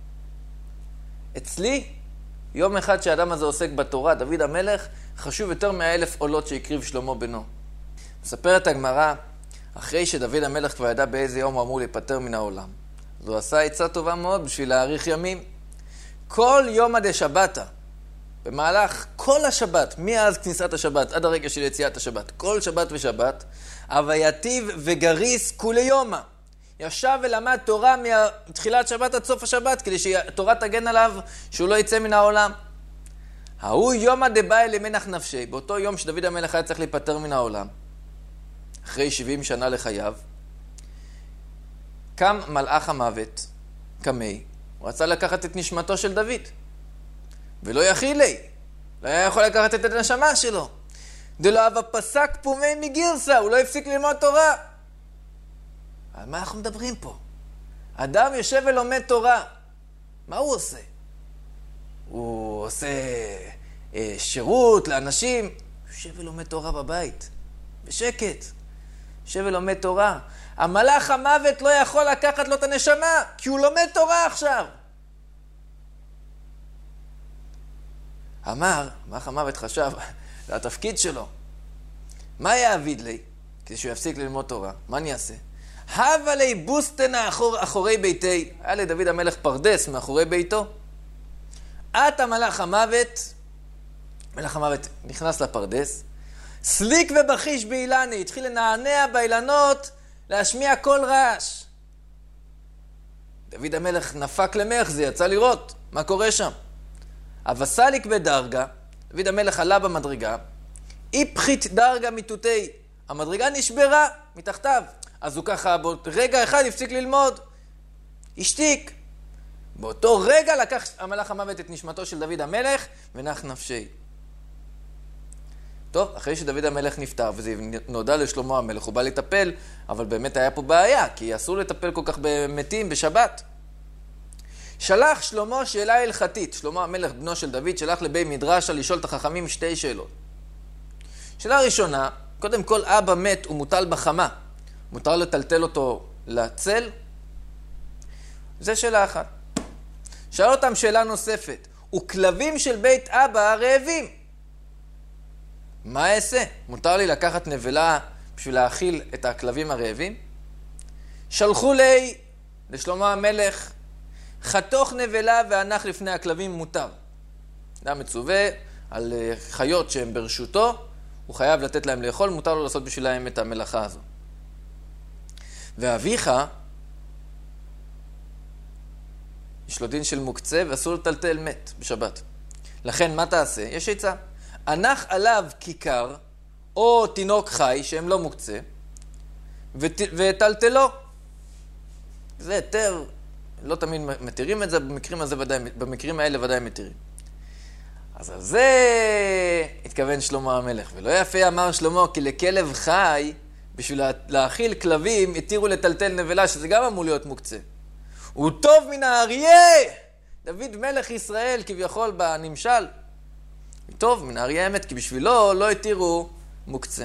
אצלי, יום אחד שהאדם הזה עוסק בתורה, דוד המלך, חשוב יותר 100,000 עולות שהקריב שלמה בנו. מספרת הגמרא, אחרי שדוד המלך כבר ידע באיזה יום הוא אמור להיפטר מן העולם, אז הוא עשה עצה טובה מאוד בשביל להאריך ימים. כל יום עד השבתה, במהלך כל השבת, מאז כניסת השבת עד הרגע של יציאת השבת, כל שבת ושבת, הווייתיב וגריס כולי יומה. ישב ולמד תורה מתחילת שבת עד סוף השבת, כדי שהתורה תגן עליו שהוא לא יצא מן העולם. ההוא יומא דבעי למנח נפשי, באותו יום שדוד המלך היה צריך להיפטר מן העולם, אחרי 70 שנה לחייו, קם מלאך המוות, קמי, הוא רצה לקחת את נשמתו של דוד, ולא יכילי, לא היה יכול לקחת את הנשמה שלו. דלא אבא פסק פומי מגירסה, הוא לא הפסיק ללמוד תורה. על מה אנחנו מדברים פה? אדם יושב ולומד תורה, מה הוא עושה? הוא עושה שירות לאנשים, הוא יושב ולומד תורה בבית, בשקט. יושב ולומד תורה. המלאך המוות לא יכול לקחת לו את הנשמה, כי הוא לומד תורה עכשיו. מלאך המוות חשב, זה התפקיד שלו. מה יעביד לי? כדי שהוא יפסיק ללמוד תורה. מה אני אעשה? הווה לי בוסטנה אחורי ביתי. היה לדוד המלך פרדס מאחורי ביתו. עתה מלאך המוות נכנס לפרדס, סליק ובחיש באילני, התחיל לנענע באילנות, להשמיע כל רעש. דוד המלך נפק למחזי, יצא לראות מה קורה שם. אבסליק בדרגה, דוד המלך עלה במדרגה, איפחית דרגה מתותי, המדרגה נשברה מתחתיו. אז הוא ככה ברגע אחד הפסיק ללמוד, השתיק. באותו רגע לקח המלאך המוות את נשמתו של דוד המלך ונח נפשי. טוב, אחרי שדוד המלך נפטר וזה נודע לשלמה המלך, הוא בא לטפל, אבל באמת היה פה בעיה, כי אסור לטפל כל כך במתים בשבת. שלח שלמה שאלה הלכתית, שלמה המלך בנו של דוד שלח לבי מדרשה לשאול את החכמים 2 שאלות. שאלה ראשונה, קודם כל אבא מת ומוטל בחמה, מותר לטלטל אותו לצל? זה שאלה אחת. שאל אותם שאלה נוספת, וכלבים של בית אבא רעבים, מה אעשה? מותר לי לקחת נבלה בשביל להאכיל את הכלבים הרעבים? שלחו לי, לשלמה המלך, חתוך נבלה והנח לפני הכלבים מותר. אדם מצווה על חיות שהן ברשותו, הוא חייב לתת להם לאכול, מותר לו לעשות בשבילהם את המלאכה הזו. ואביך, יש לו דין של מוקצה ואסור לטלטל מת בשבת. לכן מה תעשה? יש עצה. הנח עליו כיכר או תינוק חי שהם לא מוקצה וטלטלו. זה יותר, לא תמיד מתירים את זה, במקרים האלה ודאי מתירים. אז על זה התכוון שלמה המלך. ולא יפה אמר שלמה, כי לכלב חי, בשביל להאכיל כלבים, התירו לטלטל נבלה, שזה גם אמור להיות מוקצה. הוא טוב מן האריה! דוד מלך ישראל, כביכול בנמשל. הוא טוב מן האריה אמת, כי בשבילו לא התירו מוקצה.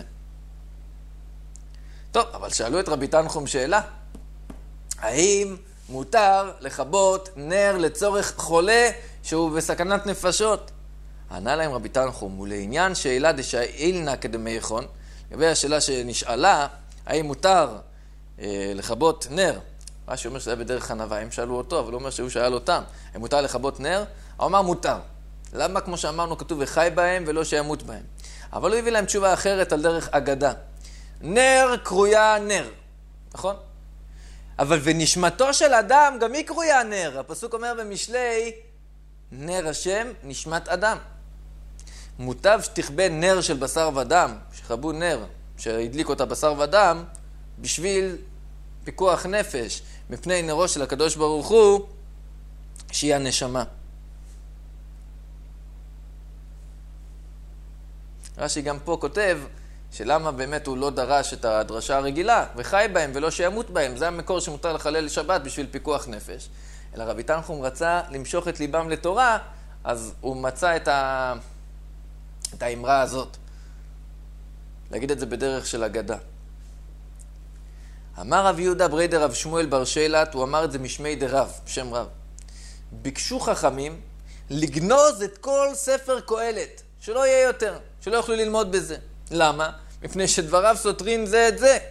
טוב, אבל שאלו את רבי תנחום שאלה. האם מותר לכבות נר לצורך חולה שהוא בסכנת נפשות? ענה להם רבי תנחום, ולעניין שאלה דשאילנה כדמייכון, לגבי השאלה שנשאלה, האם מותר לכבות נר? רש"י אומר שזה היה בדרך ענווה, הם שאלו אותו, אבל הוא אומר שהוא שאל אותם, האם מותר לכבות נר? הוא אמר מותר. למה? כמו שאמרנו, כתוב וחי בהם ולא שימות בהם. אבל הוא הביא להם תשובה אחרת על דרך אגדה. נר קרויה נר, נכון? אבל ונשמתו של אדם גם היא קרויה נר. הפסוק אומר במשלי, נר השם נשמת אדם. מוטב שתכבה נר של בשר ודם, שכבו נר, שהדליק אותה בשר ודם, בשביל פיקוח נפש, מפני נרו של הקדוש ברוך הוא, שהיא הנשמה. רש"י גם פה כותב, שלמה באמת הוא לא דרש את הדרשה הרגילה, וחי בהם ולא שימות בהם, זה המקור שמותר לחלל שבת בשביל פיקוח נפש. אלא רבי תנחום רצה למשוך את ליבם לתורה, אז הוא מצא את האמרה הזאת. להגיד את זה בדרך של אגדה. אמר רב יהודה בריידר רב שמואל בר שילת, הוא אמר את זה משמי דרב, שם רב. ביקשו חכמים לגנוז את כל ספר קהלת, שלא יהיה יותר, שלא יוכלו ללמוד בזה. למה? מפני שדבריו סותרים זה את זה.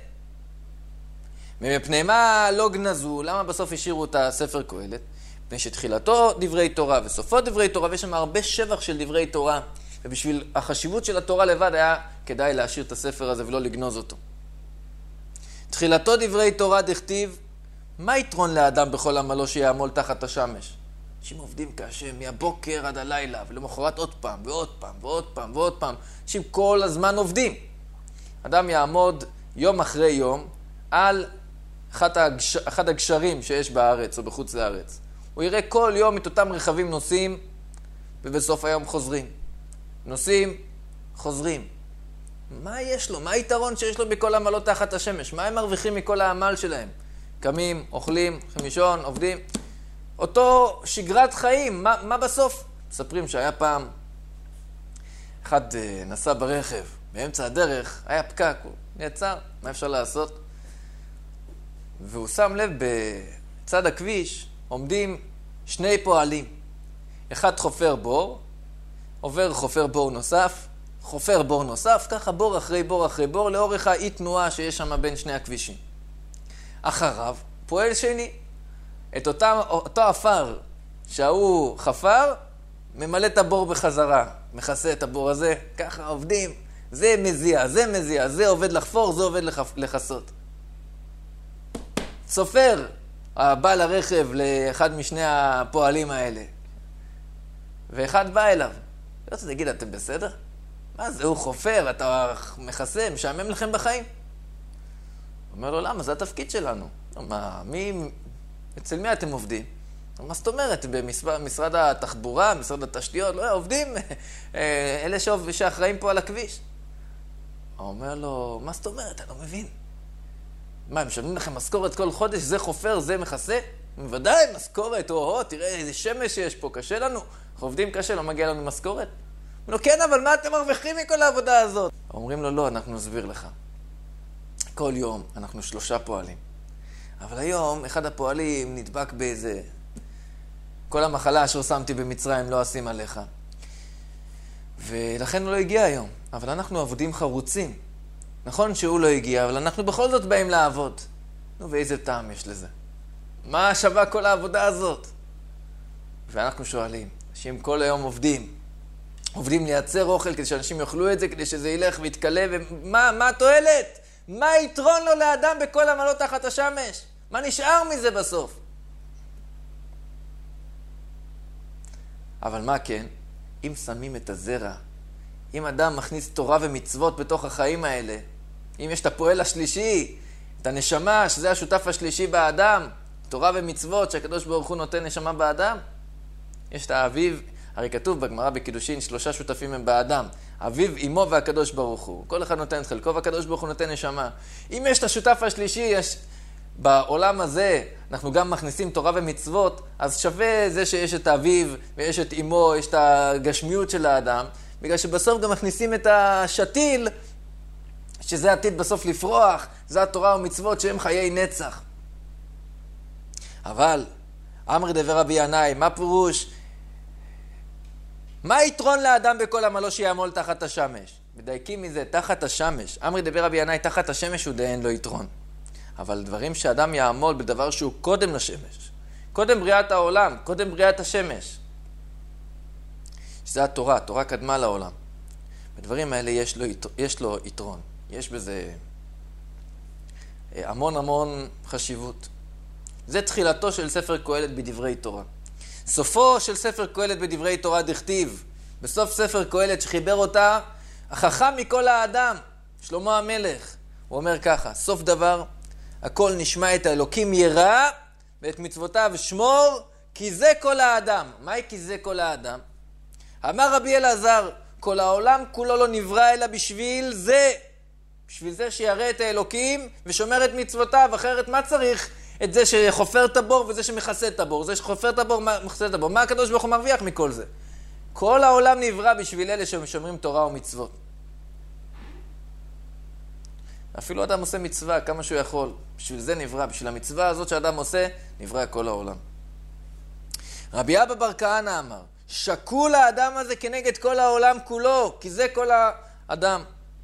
ומפני מה לא גנזו? למה בסוף השאירו את הספר קהלת? מפני שתחילתו דברי תורה וסופו דברי תורה, ויש שם הרבה שבח של דברי תורה. ובשביל החשיבות של התורה לבד היה כדאי להשאיר את הספר הזה ולא לגנוז אותו. תחילתו דברי תורה דכתיב, מה יתרון לאדם בכל עמלו שיעמול תחת השמש? אנשים עובדים קשה מהבוקר עד הלילה, ולמחרת עוד פעם ועוד פעם ועוד פעם ועוד פעם. אנשים כל הזמן עובדים. אדם יעמוד יום אחרי יום על אחד הגשרים שיש בארץ או בחוץ לארץ. הוא יראה כל יום את אותם רכבים נוסעים, ובסוף היום חוזרים. נוסעים, חוזרים. מה יש לו? מה היתרון שיש לו בכל עמלות תחת השמש? מה הם מרוויחים מכל העמל שלהם? קמים, אוכלים, חמישון, עובדים. אותו שגרת חיים, מה בסוף? מספרים שהיה פעם, אחד נסע ברכב, באמצע הדרך, היה פקק, הוא נעצר, מה אפשר לעשות? והוא שם לב, בצד הכביש עומדים שני פועלים. אחד חופר בור, עובר חופר בור נוסף, חופר בור נוסף, ככה בור אחרי בור אחרי בור, לאורך האי תנועה שיש שם בין שני הכבישים. אחריו, פועל שני. את אותו אפר שההוא חפר, ממלא את הבור בחזרה, מכסה את הבור הזה, ככה עובדים, זה מזיע, זה מזיע, זה עובד לחפור, זה עובד לכסות. סופר, הבעל הרכב לאחד משני הפועלים האלה, ואחד בא אליו, לא רוצה להגיד, אתם בסדר? מה זה, הוא חופר, אתה מכסה, משעמם לכם בחיים? הוא אומר לו, למה? זה התפקיד שלנו. מה, אצל מי אתם עובדים? מה זאת אומרת? במשרד התחבורה, משרד התשתיות, לא, עובדים, אלה שאחראים פה על הכביש. הוא אומר לו, מה זאת אומרת? אני לא מבין. מה, הם משלמים לכם משכורת כל חודש, זה חופר, זה מכסה? בוודאי, משכורת, תראה איזה שמש יש פה, קשה לנו. אנחנו עובדים קשה, לא מגיע לנו משכורת. הוא אומר לו, כן, אבל מה אתם מרוויחים מכל העבודה הזאת? אומרים לו, לא, אנחנו נסביר לך. כל יום אנחנו 3 פועלים. אבל היום אחד הפועלים נדבק באיזה, כל המחלה אשר שמתי במצרים לא אשים עליך. ולכן הוא לא הגיע היום. אבל אנחנו עבודים חרוצים. נכון שהוא לא הגיע, אבל אנחנו בכל זאת באים לעבוד. נו, ואיזה טעם יש לזה? מה שווה כל העבודה הזאת? ואנחנו שואלים, אנשים כל היום עובדים לייצר אוכל כדי שאנשים יאכלו את זה, כדי שזה ילך ויתקלה, מה התועלת? מה יתרון לו לאדם בכל עמלו תחת השמש? מה נשאר מזה בסוף? אבל מה כן? אם שמים את הזרע, אם אדם מכניס תורה ומצוות בתוך החיים האלה, אם יש את הפועל השלישי, את הנשמה, שזה השותף השלישי באדם, תורה ומצוות שהקדוש ברוך הוא נותן נשמה באדם, יש את האביב, הרי כתוב בגמרא בקידושין, 3 שותפים הם באדם, אביו, אמו והקדוש ברוך הוא. כל אחד נותן את חלקו והקדוש ברוך הוא נותן נשמה. אם יש את השותף השלישי, יש בעולם הזה, אנחנו גם מכניסים תורה ומצוות, אז שווה זה שיש את אביו ויש את אמו, יש את הגשמיות של האדם, בגלל שבסוף גם מכניסים את השתיל, שזה עתיד בסוף לפרוח, זה התורה ומצוות שהם חיי נצח. אבל, אמרי דבר רבי ינאי, מה פירוש? מה יתרון לאדם בכל עמלו שיעמול תחת השמש? מדייקים מזה, תחת השמש. אמרי דבר רבי ינאי, תחת השמש הוא דאין לו יתרון. אבל דברים שאדם יעמול בדבר שהוא קודם לשמש, קודם בריאת העולם, קודם בריאת השמש, שזה התורה, התורה קדמה לעולם. בדברים האלה יש לו יתרון. יש בזה המון חשיבות. זה תחילתו של ספר קהלת בדברי תורה. סופו של ספר קהלת בדברי תורה דכתיב, בסוף ספר קהלת שחיבר אותה, החכם מכל האדם, שלמה המלך. הוא אומר ככה, סוף דבר, הכל נשמע את האלוקים ירא, ואת מצוותיו שמור, כי זה כל האדם. מהי כי זה כל האדם? אמר רבי אלעזר, כל העולם כולו לא נברא אלא בשביל זה. בשביל זה שירא את האלוקים ושומר את מצוותיו, אחרת מה צריך? את זה שחופר את הבור וזה שמכסה את הבור. זה שחופר את הבור, מכסה את הבור. מה הקדוש ברוך הוא מרוויח מכל זה? כל העולם נברא בשביל אלה ששומרים תורה ומצוות. אפילו אדם עושה מצווה כמה שהוא יכול. בשביל זה נברא, בשביל המצווה הזאת שאדם עושה, נברא כל העולם. רבי אבא בר כהנא אמר, שקול האדם הזה כנגד כל העולם כולו, כי זה כל האדם.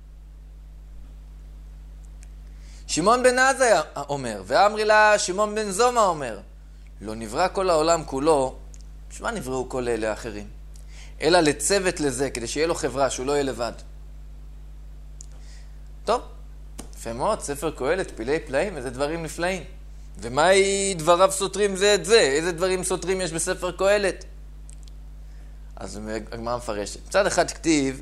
שמעון בן עזאי אומר, ואמרי לה שמעון בן זומא אומר, לא נברא כל העולם כולו, בשביל מה נבראו כל אלה האחרים? אלא לצוות לזה, כדי שיהיה לו חברה, שהוא לא יהיה לבד. טוב, יפה מאוד, ספר קהלת, פילי פלאים, איזה דברים נפלאים. ומהי דבריו סותרים זה את זה? איזה דברים סותרים יש בספר קהלת? אז הגמרא מפרשת. מצד אחד כתיב,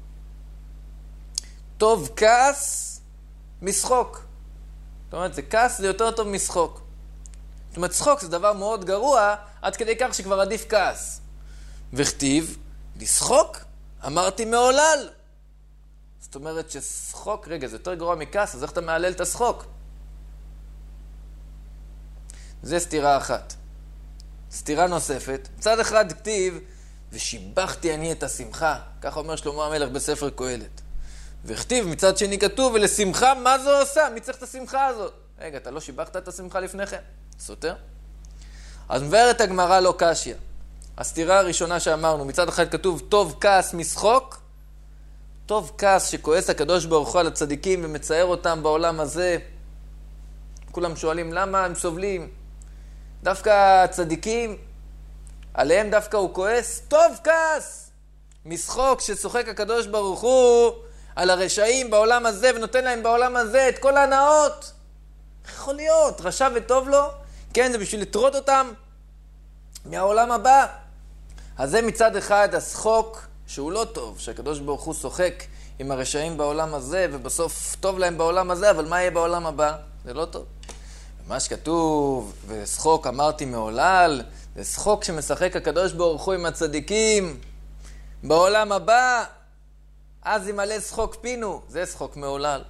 טוב כעס משחוק. זאת אומרת, זה כעס זה יותר טוב משחוק. זאת אומרת, צחוק זה דבר מאוד גרוע, עד כדי כך שכבר עדיף כעס. וכתיב, לשחוק, אמרתי מעולל. זאת אומרת ששחוק, רגע, זה יותר גרוע מכעס, אז איך אתה מעלל את השחוק? זה סתירה אחת. סתירה נוספת, מצד אחד כתיב, ושיבחתי אני את השמחה. ככה אומר שלמה המלך בספר קהלת. וכתיב, מצד שני כתוב, ולשמחה, מה זו עושה? מי צריך את השמחה הזאת? רגע, אתה לא שיבחת את השמחה לפני כן? סותר? אז מבארת הגמרא לא קשיא. הסתירה הראשונה שאמרנו, מצד אחד כתוב, טוב כעס משחוק, טוב כעס שכועס הקדוש ברוך הוא על הצדיקים ומצייר אותם בעולם הזה. כולם שואלים למה הם סובלים. דווקא הצדיקים, עליהם דווקא הוא כועס, טוב כעס. משחוק ששוחק הקדוש ברוך הוא על הרשעים בעולם הזה ונותן להם בעולם הזה את כל ההנאות. יכול להיות, רשע וטוב לו, כן, זה בשביל לטרות אותם מהעולם הבא. אז זה מצד אחד השחוק שהוא לא טוב, שהקדוש ברוך הוא שוחק עם הרשעים בעולם הזה, ובסוף טוב להם בעולם הזה, אבל מה יהיה בעולם הבא? זה לא טוב. מה שכתוב, ושחוק אמרתי מעולל, זה שחוק שמשחק הקדוש ברוך הוא עם הצדיקים בעולם הבא, אז ימלא שחוק פינו, זה שחוק מעולל.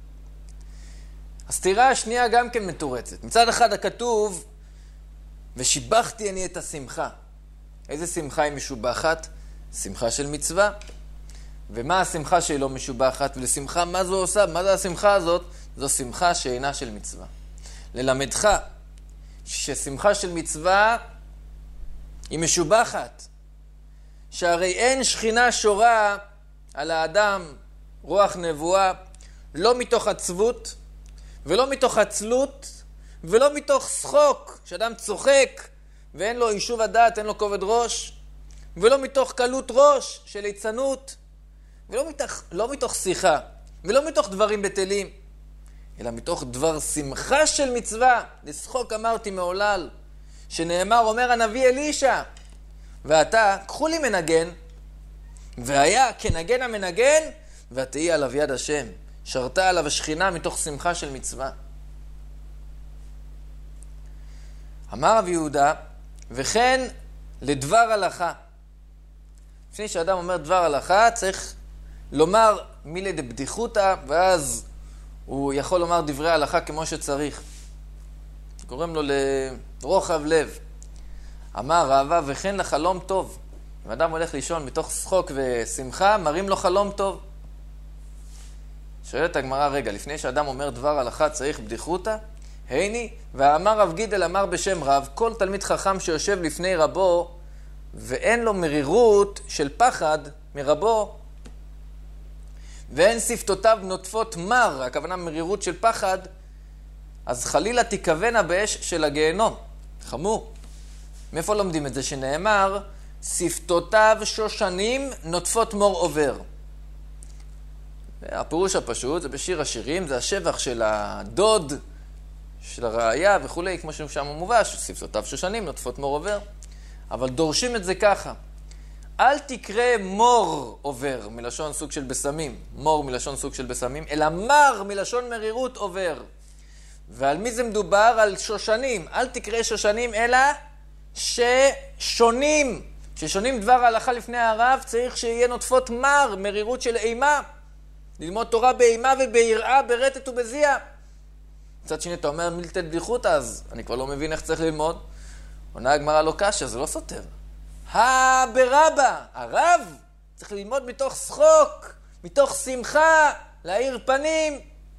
הסתירה השנייה גם כן מתורצת. מצד אחד הכתוב, ושיבחתי אני את השמחה. איזה שמחה היא משובחת? שמחה של מצווה. ומה השמחה שהיא לא משובחת? ולשמחה מה זו עושה? מה זה השמחה הזאת? זו שמחה שאינה של מצווה. ללמדך ששמחה של מצווה היא משובחת. שהרי אין שכינה שורה על האדם רוח נבואה, לא מתוך עצבות, ולא מתוך עצלות, ולא מתוך שחוק, שאדם צוחק ואין לו יישוב הדעת, אין לו כובד ראש, ולא מתוך קלות ראש של ליצנות, ולא מתוך שיחה, ולא מתוך דברים בטלים, אלא מתוך דבר שמחה של מצווה. לשחוק אמרתי מעולל, שנאמר, אומר הנביא אלישע, ואתה, קחו לי מנגן, והיה כנגן המנגן, ותהי עליו יד השם. שרתה עליו השכינה מתוך שמחה של מצווה. אמר רב יהודה, וכן לדבר הלכה. לפני שאדם אומר דבר הלכה, צריך לומר מילי דבדיחותא, ואז הוא יכול לומר דברי הלכה כמו שצריך. גורם לו לרוחב לב. אמר רבא, וכן לחלום טוב. אם אדם הולך לישון מתוך שחוק ושמחה, מראים לו חלום טוב. שואלת הגמרא, רגע, לפני שאדם אומר דבר הלכה צריך בדיחותא? הנה, ואמר רב גידל אמר בשם רב, כל תלמיד חכם שיושב לפני רבו, ואין לו מרירות של פחד מרבו, ואין שפתותיו נוטפות מר, הכוונה מרירות של פחד, אז חלילה תיכוונה באש של הגיהנום. חמור. מאיפה לומדים את זה? שנאמר, שפתותיו שושנים נוטפות מור עובר. הפירוש הפשוט, זה בשיר השירים, זה השבח של הדוד, של הרעיה וכו', כמו ששם מובש, שפתותיו שושנים נוטפות מור עובר. אבל דורשים את זה ככה. אל תקרא מור עובר מלשון סוג של בסמים, מור מלשון סוג של בסמים, אלא מר מלשון מרירות עובר. ועל מי זה מדובר? על שושנים. אל תקרא שושנים אלא ששונים. ששונים דבר ההלכה לפני הרב, צריך שיהיה נוטפות מר, מרירות של אימה. ללמוד תורה באימה וביראה, ברטט ובזיע. מצד שני, אתה אומר מילתא בדיחותא, אז אני כבר לא מבין איך צריך ללמוד. עונה הגמרא לא קשה, זה לא סותר. ברבא, הרב צריך ללמוד מתוך שחוק, מתוך שמחה, להאיר פנים.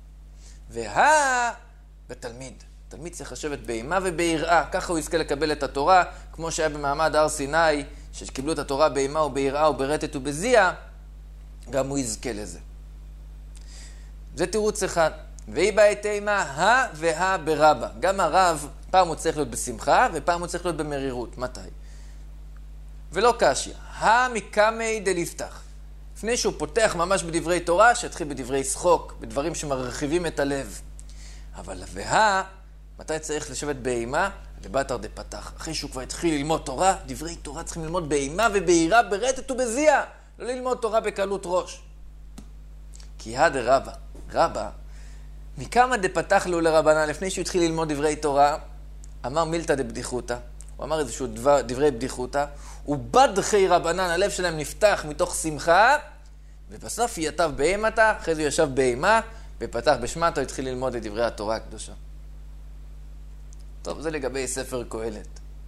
בתלמיד. תלמיד צריך לשבת באימה וביראה, ככה הוא יזכה לקבל את התורה, כמו שהיה במעמד הר סיני, שקיבלו את התורה באימה וביראה וברטט ובזיע, גם הוא יזכה לזה. זה תירוץ אחד. והיא בעת אימה, ברבא. גם הרב, פעם הוא צריך להיות בשמחה, ופעם הוא צריך להיות במרירות. מתי? ולא קשיא. מקמי דלפתח. לפני שהוא פותח ממש בדברי תורה, שיתחיל בדברי שחוק, בדברים שמרחיבים את הלב. אבל מתי צריך לשבת באימה? לבטר דפתח. אחרי שהוא כבר התחיל ללמוד תורה, דברי תורה צריכים ללמוד באימה וביראה, ברטט ובזיע. לא ללמוד תורה בקלות ראש. כי דרבא. רבא, מכמה דפתח לו לרבנן, לפני שהוא התחיל ללמוד דברי תורה, אמר מילתא דבדיחותא. הוא אמר איזשהו דברי בדיחותא, ובדחי רבנן, הלב שלהם נפתח מתוך שמחה, ובסוף יתב באימתה, אחרי זה הוא ישב באימה, ופתח בשמתו, התחיל ללמוד את דברי התורה הקדושה. טוב, זה לגבי ספר קהלת.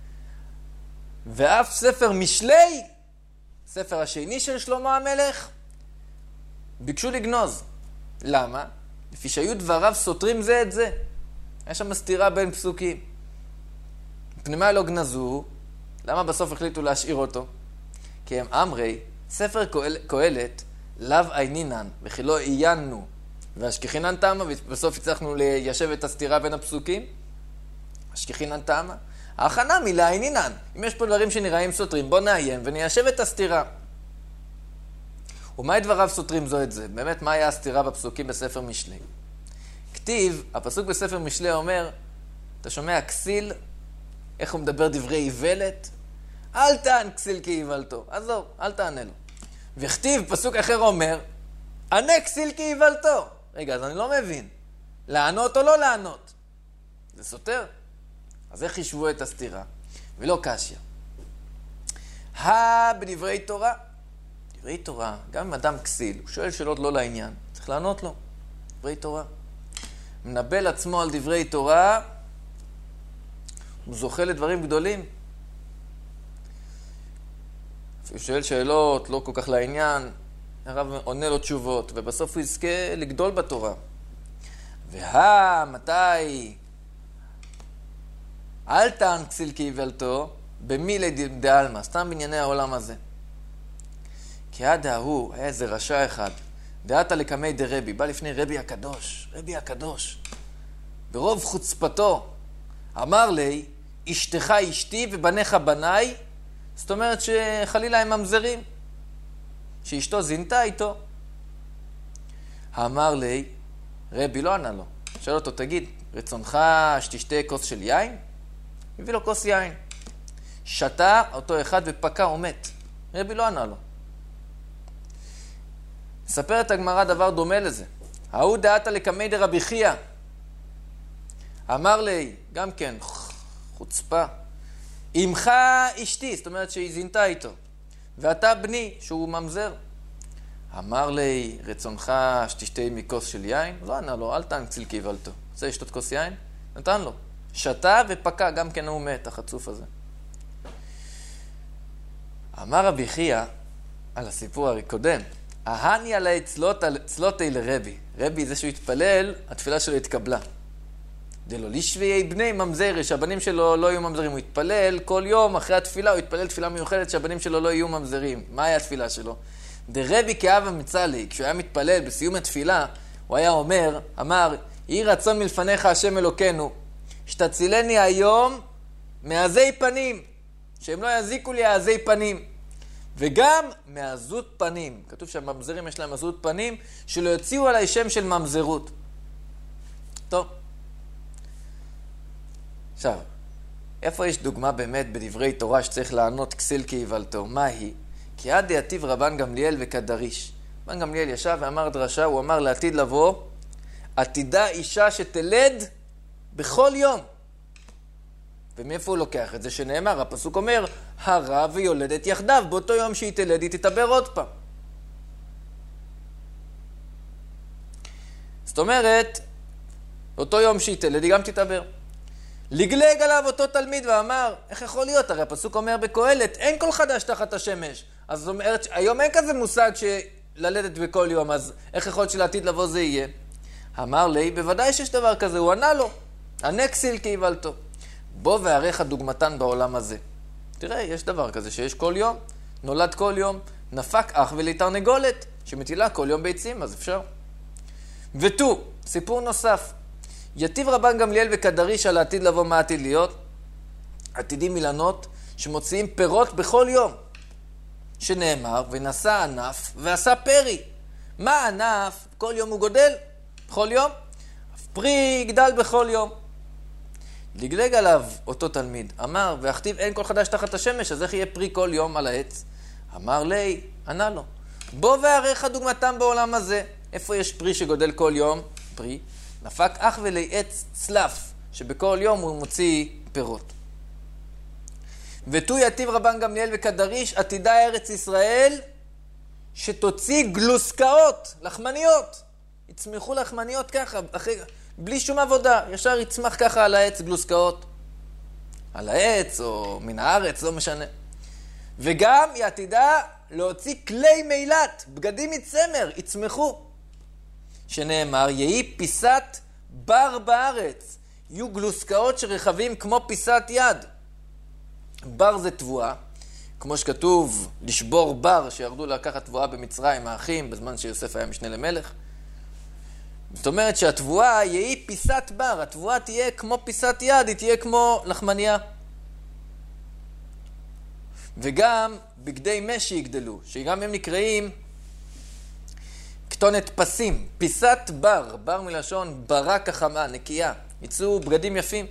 ואף ספר משלי, ספר השני של שלמה המלך, ביקשו לגנוז. למה? לפי שהיו דבריו סותרים זה את זה. יש שם סתירה בין פסוקים. פנימה לא גנזו, למה בסוף החליטו להשאיר אותו? כי הם אמרי, ספר קהלת, לאו עיינינן, וכי לא עיינו, והשכחינן טעמה, ובסוף הצלחנו ליישב את הסתירה בין הפסוקים. השכחינן טעמה. ההכנה מילה עיינינן. אם יש פה דברים שנראים סותרים, בוא נעיין וניישב את הסתירה. ומה דבריו סותרים זו את זה? באמת, מה היה הסתירה בפסוקים בספר משלי? כתיב, הפסוק בספר משלי אומר, אתה שומע כסיל, איך הוא מדבר דברי איוולת? אל תען כסיל כאיוולתו. עזוב, אל תענה לו. וכתיב, פסוק אחר אומר, ענה כסיל כאיוולתו. רגע, אז אני לא מבין. לענות או לא לענות? זה סותר. אז איך ישבו את הסתירה? ולא קשיא. בדברי תורה. דברי תורה, גם אם אדם כסיל, הוא שואל שאלות לא לעניין, צריך לענות לו. דברי תורה. מנבל עצמו על דברי תורה, הוא זוכה לדברים גדולים. הוא שואל שאלות לא כל כך לעניין, הרב עונה לו תשובות, ובסוף הוא יזכה לגדול בתורה. מתי? אל תען כסיל כאיוולתו, במילי דעלמא, סתם בענייני העולם הזה. כי עד ההוא היה איזה רשע אחד, דעתה לקמי דרבי, בא לפני רבי הקדוש, רבי הקדוש, ברוב חוצפתו, אמר לי, אשתך אשתי ובניך בניי, זאת אומרת שחלילה הם ממזרים, שאשתו זינתה איתו. אמר לי, רבי לא ענה לו, שאל אותו, תגיד, רצונך שתשתה כוס של יין? הביא לו כוס יין. שתה אותו אחד ופקע ומת. רבי לא ענה לו. מספרת הגמרא דבר דומה לזה. ההוא דעתה לקמי דרבי חייא. אמר לי, גם כן, חוצפה. אמך אשתי, זאת אומרת שהיא זינתה איתו. ואתה בני, שהוא ממזר. אמר לי, רצונך שתשתה מכוס של יין? לא ענה לו, אל תנציל קיבלתו. רוצה לשתות כוס יין? נתן לו. שתה ופקע, גם כן הוא מת, החצוף הזה. אמר רבי חייא, על הסיפור הקודם, ההני עלי צלותי לרבי. רבי, זה שהוא התפלל, התפילה שלו התקבלה. דלו לישבי בני ממזרי, שהבנים שלו לא יהיו ממזרים. הוא התפלל כל יום אחרי התפילה, הוא התפלל תפילה מיוחדת שהבנים שלו לא יהיו ממזרים. מה היה התפילה שלו? דרבי כאב המצלי, כשהוא היה מתפלל בסיום התפילה, הוא היה אמר, יהי רצון מלפניך השם אלוקינו, שתצילני היום מעזי פנים, שהם לא יזיקו לי העזי פנים, וגם מעזות פנים. כתוב שהממזרים יש להם עזות פנים, שלא יוציאו עליי שם של ממזרות. טוב. עכשיו, איפה יש דוגמה באמת בדברי תורה שצריך לענות כסיל כאיוולתו? מה היא? כי עד דעתיו רבן גמליאל וכדריש. רבן גמליאל ישב ואמר דרשה, הוא אמר לעתיד לבוא, עתידה אישה שתלד בכל יום. ומאיפה הוא לוקח את זה שנאמר? הפסוק אומר, הרה ויולדת יחדיו, באותו יום שהיא תלד היא תתעבר עוד פעם. זאת אומרת, באותו יום שהיא תלד היא גם תתעבר. לגלג עליו אותו תלמיד ואמר, איך יכול להיות? הרי הפסוק אומר בקהלת, אין כל חדש תחת השמש. אז זאת אומרת, היום אין כזה מושג שללדת בכל יום, אז איך יכול להיות שלעתיד לבוא זה יהיה? אמר לי, בוודאי שיש דבר כזה, הוא ענה לו, ענה כסיל כאיוולתו. בוא וערך דוגמתן בעולם הזה. תראה, יש דבר כזה שיש כל יום, נולד כל יום, נפק אח ולתרנגולת, שמטילה כל יום ביצים, אז אפשר. ותו, סיפור נוסף. יתיב רבן גמליאל וכדריש על העתיד לבוא מה עתיד להיות? עתידים אילנות שמוציאים פירות בכל יום. שנאמר, ונשא ענף ועשה פרי. מה ענף? כל יום הוא גודל, בכל יום. פרי יגדל בכל יום. לגלג עליו אותו תלמיד, אמר, והכתיב אין כל חדש תחת השמש, אז איך יהיה פרי כל יום על העץ? אמר לי, ענה לו, בוא וערך דוגמתם בעולם הזה. איפה יש פרי שגודל כל יום? פרי. נפק אח ולעץ צלף, שבכל יום הוא מוציא פירות. ותו יתיב רבן גמליאל וכדריש, עתידה ארץ ישראל, שתוציא גלוסקאות, לחמניות. יצמחו לחמניות ככה, בלי שום עבודה, ישר יצמח ככה על העץ גלוסקאות. על העץ או מן הארץ, לא משנה. וגם היא עתידה להוציא כלי מילת, בגדים מצמר, יצמחו. שנאמר, יהי פיסת בר בארץ, יהיו גלוסקאות שרחבים כמו פיסת יד. בר זה תבואה, כמו שכתוב, לשבור בר, שירדו לקחת תבואה במצרים, האחים, בזמן שיוסף היה משנה למלך. זאת אומרת שהתבואה יהי פיסת בר, התבואה תהיה כמו פיסת יד, היא תהיה כמו לחמניה. וגם בגדי משי יגדלו, שגם הם נקראים כתונת פסים, פיסת בר, בר מלשון ברק החמה, נקייה, יצאו בגדים יפים.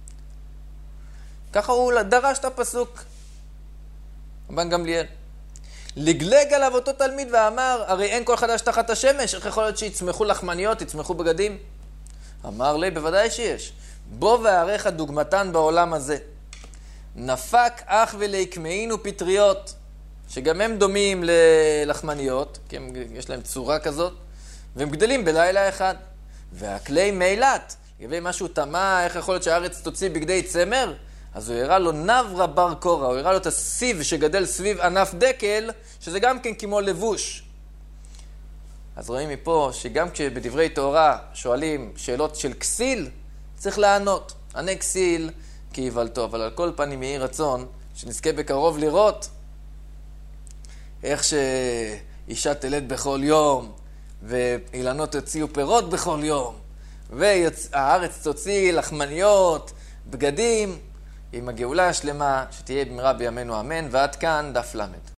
ככה הוא דרש את הפסוק, רבן גמליאל. לגלג עליו אותו תלמיד ואמר, הרי אין כל חדש תחת השמש, איך יכול להיות שיצמחו לחמניות, יצמחו בגדים? אמר לי, בוודאי שיש. בוא וערך דוגמתן בעולם הזה. נפק אח וליקמאינו פטריות, שגם הם דומים ללחמניות, כי יש להם צורה כזאת, והם גדלים בלילה אחד. והכלי מילת, לגבי משהו תמה, איך יכול להיות שהארץ תוציא בגדי צמר? אז הוא הראה לו נברה בר קורה, הוא הראה לו את הסיב שגדל סביב ענף דקל, שזה גם כן כמו לבוש. אז רואים מפה שגם כשבדברי תורה שואלים שאלות של כסיל, צריך לענות. ענה כסיל כאיוולתו, אבל על כל פנים יהי רצון שנזכה בקרוב לראות איך שאישה תלד בכל יום, ואילנות יוציאו פירות בכל יום, והארץ תוציא לחמניות, בגדים, עם הגאולה השלמה, שתהיה במהרה בימינו אמן. ועד כאן דף למד.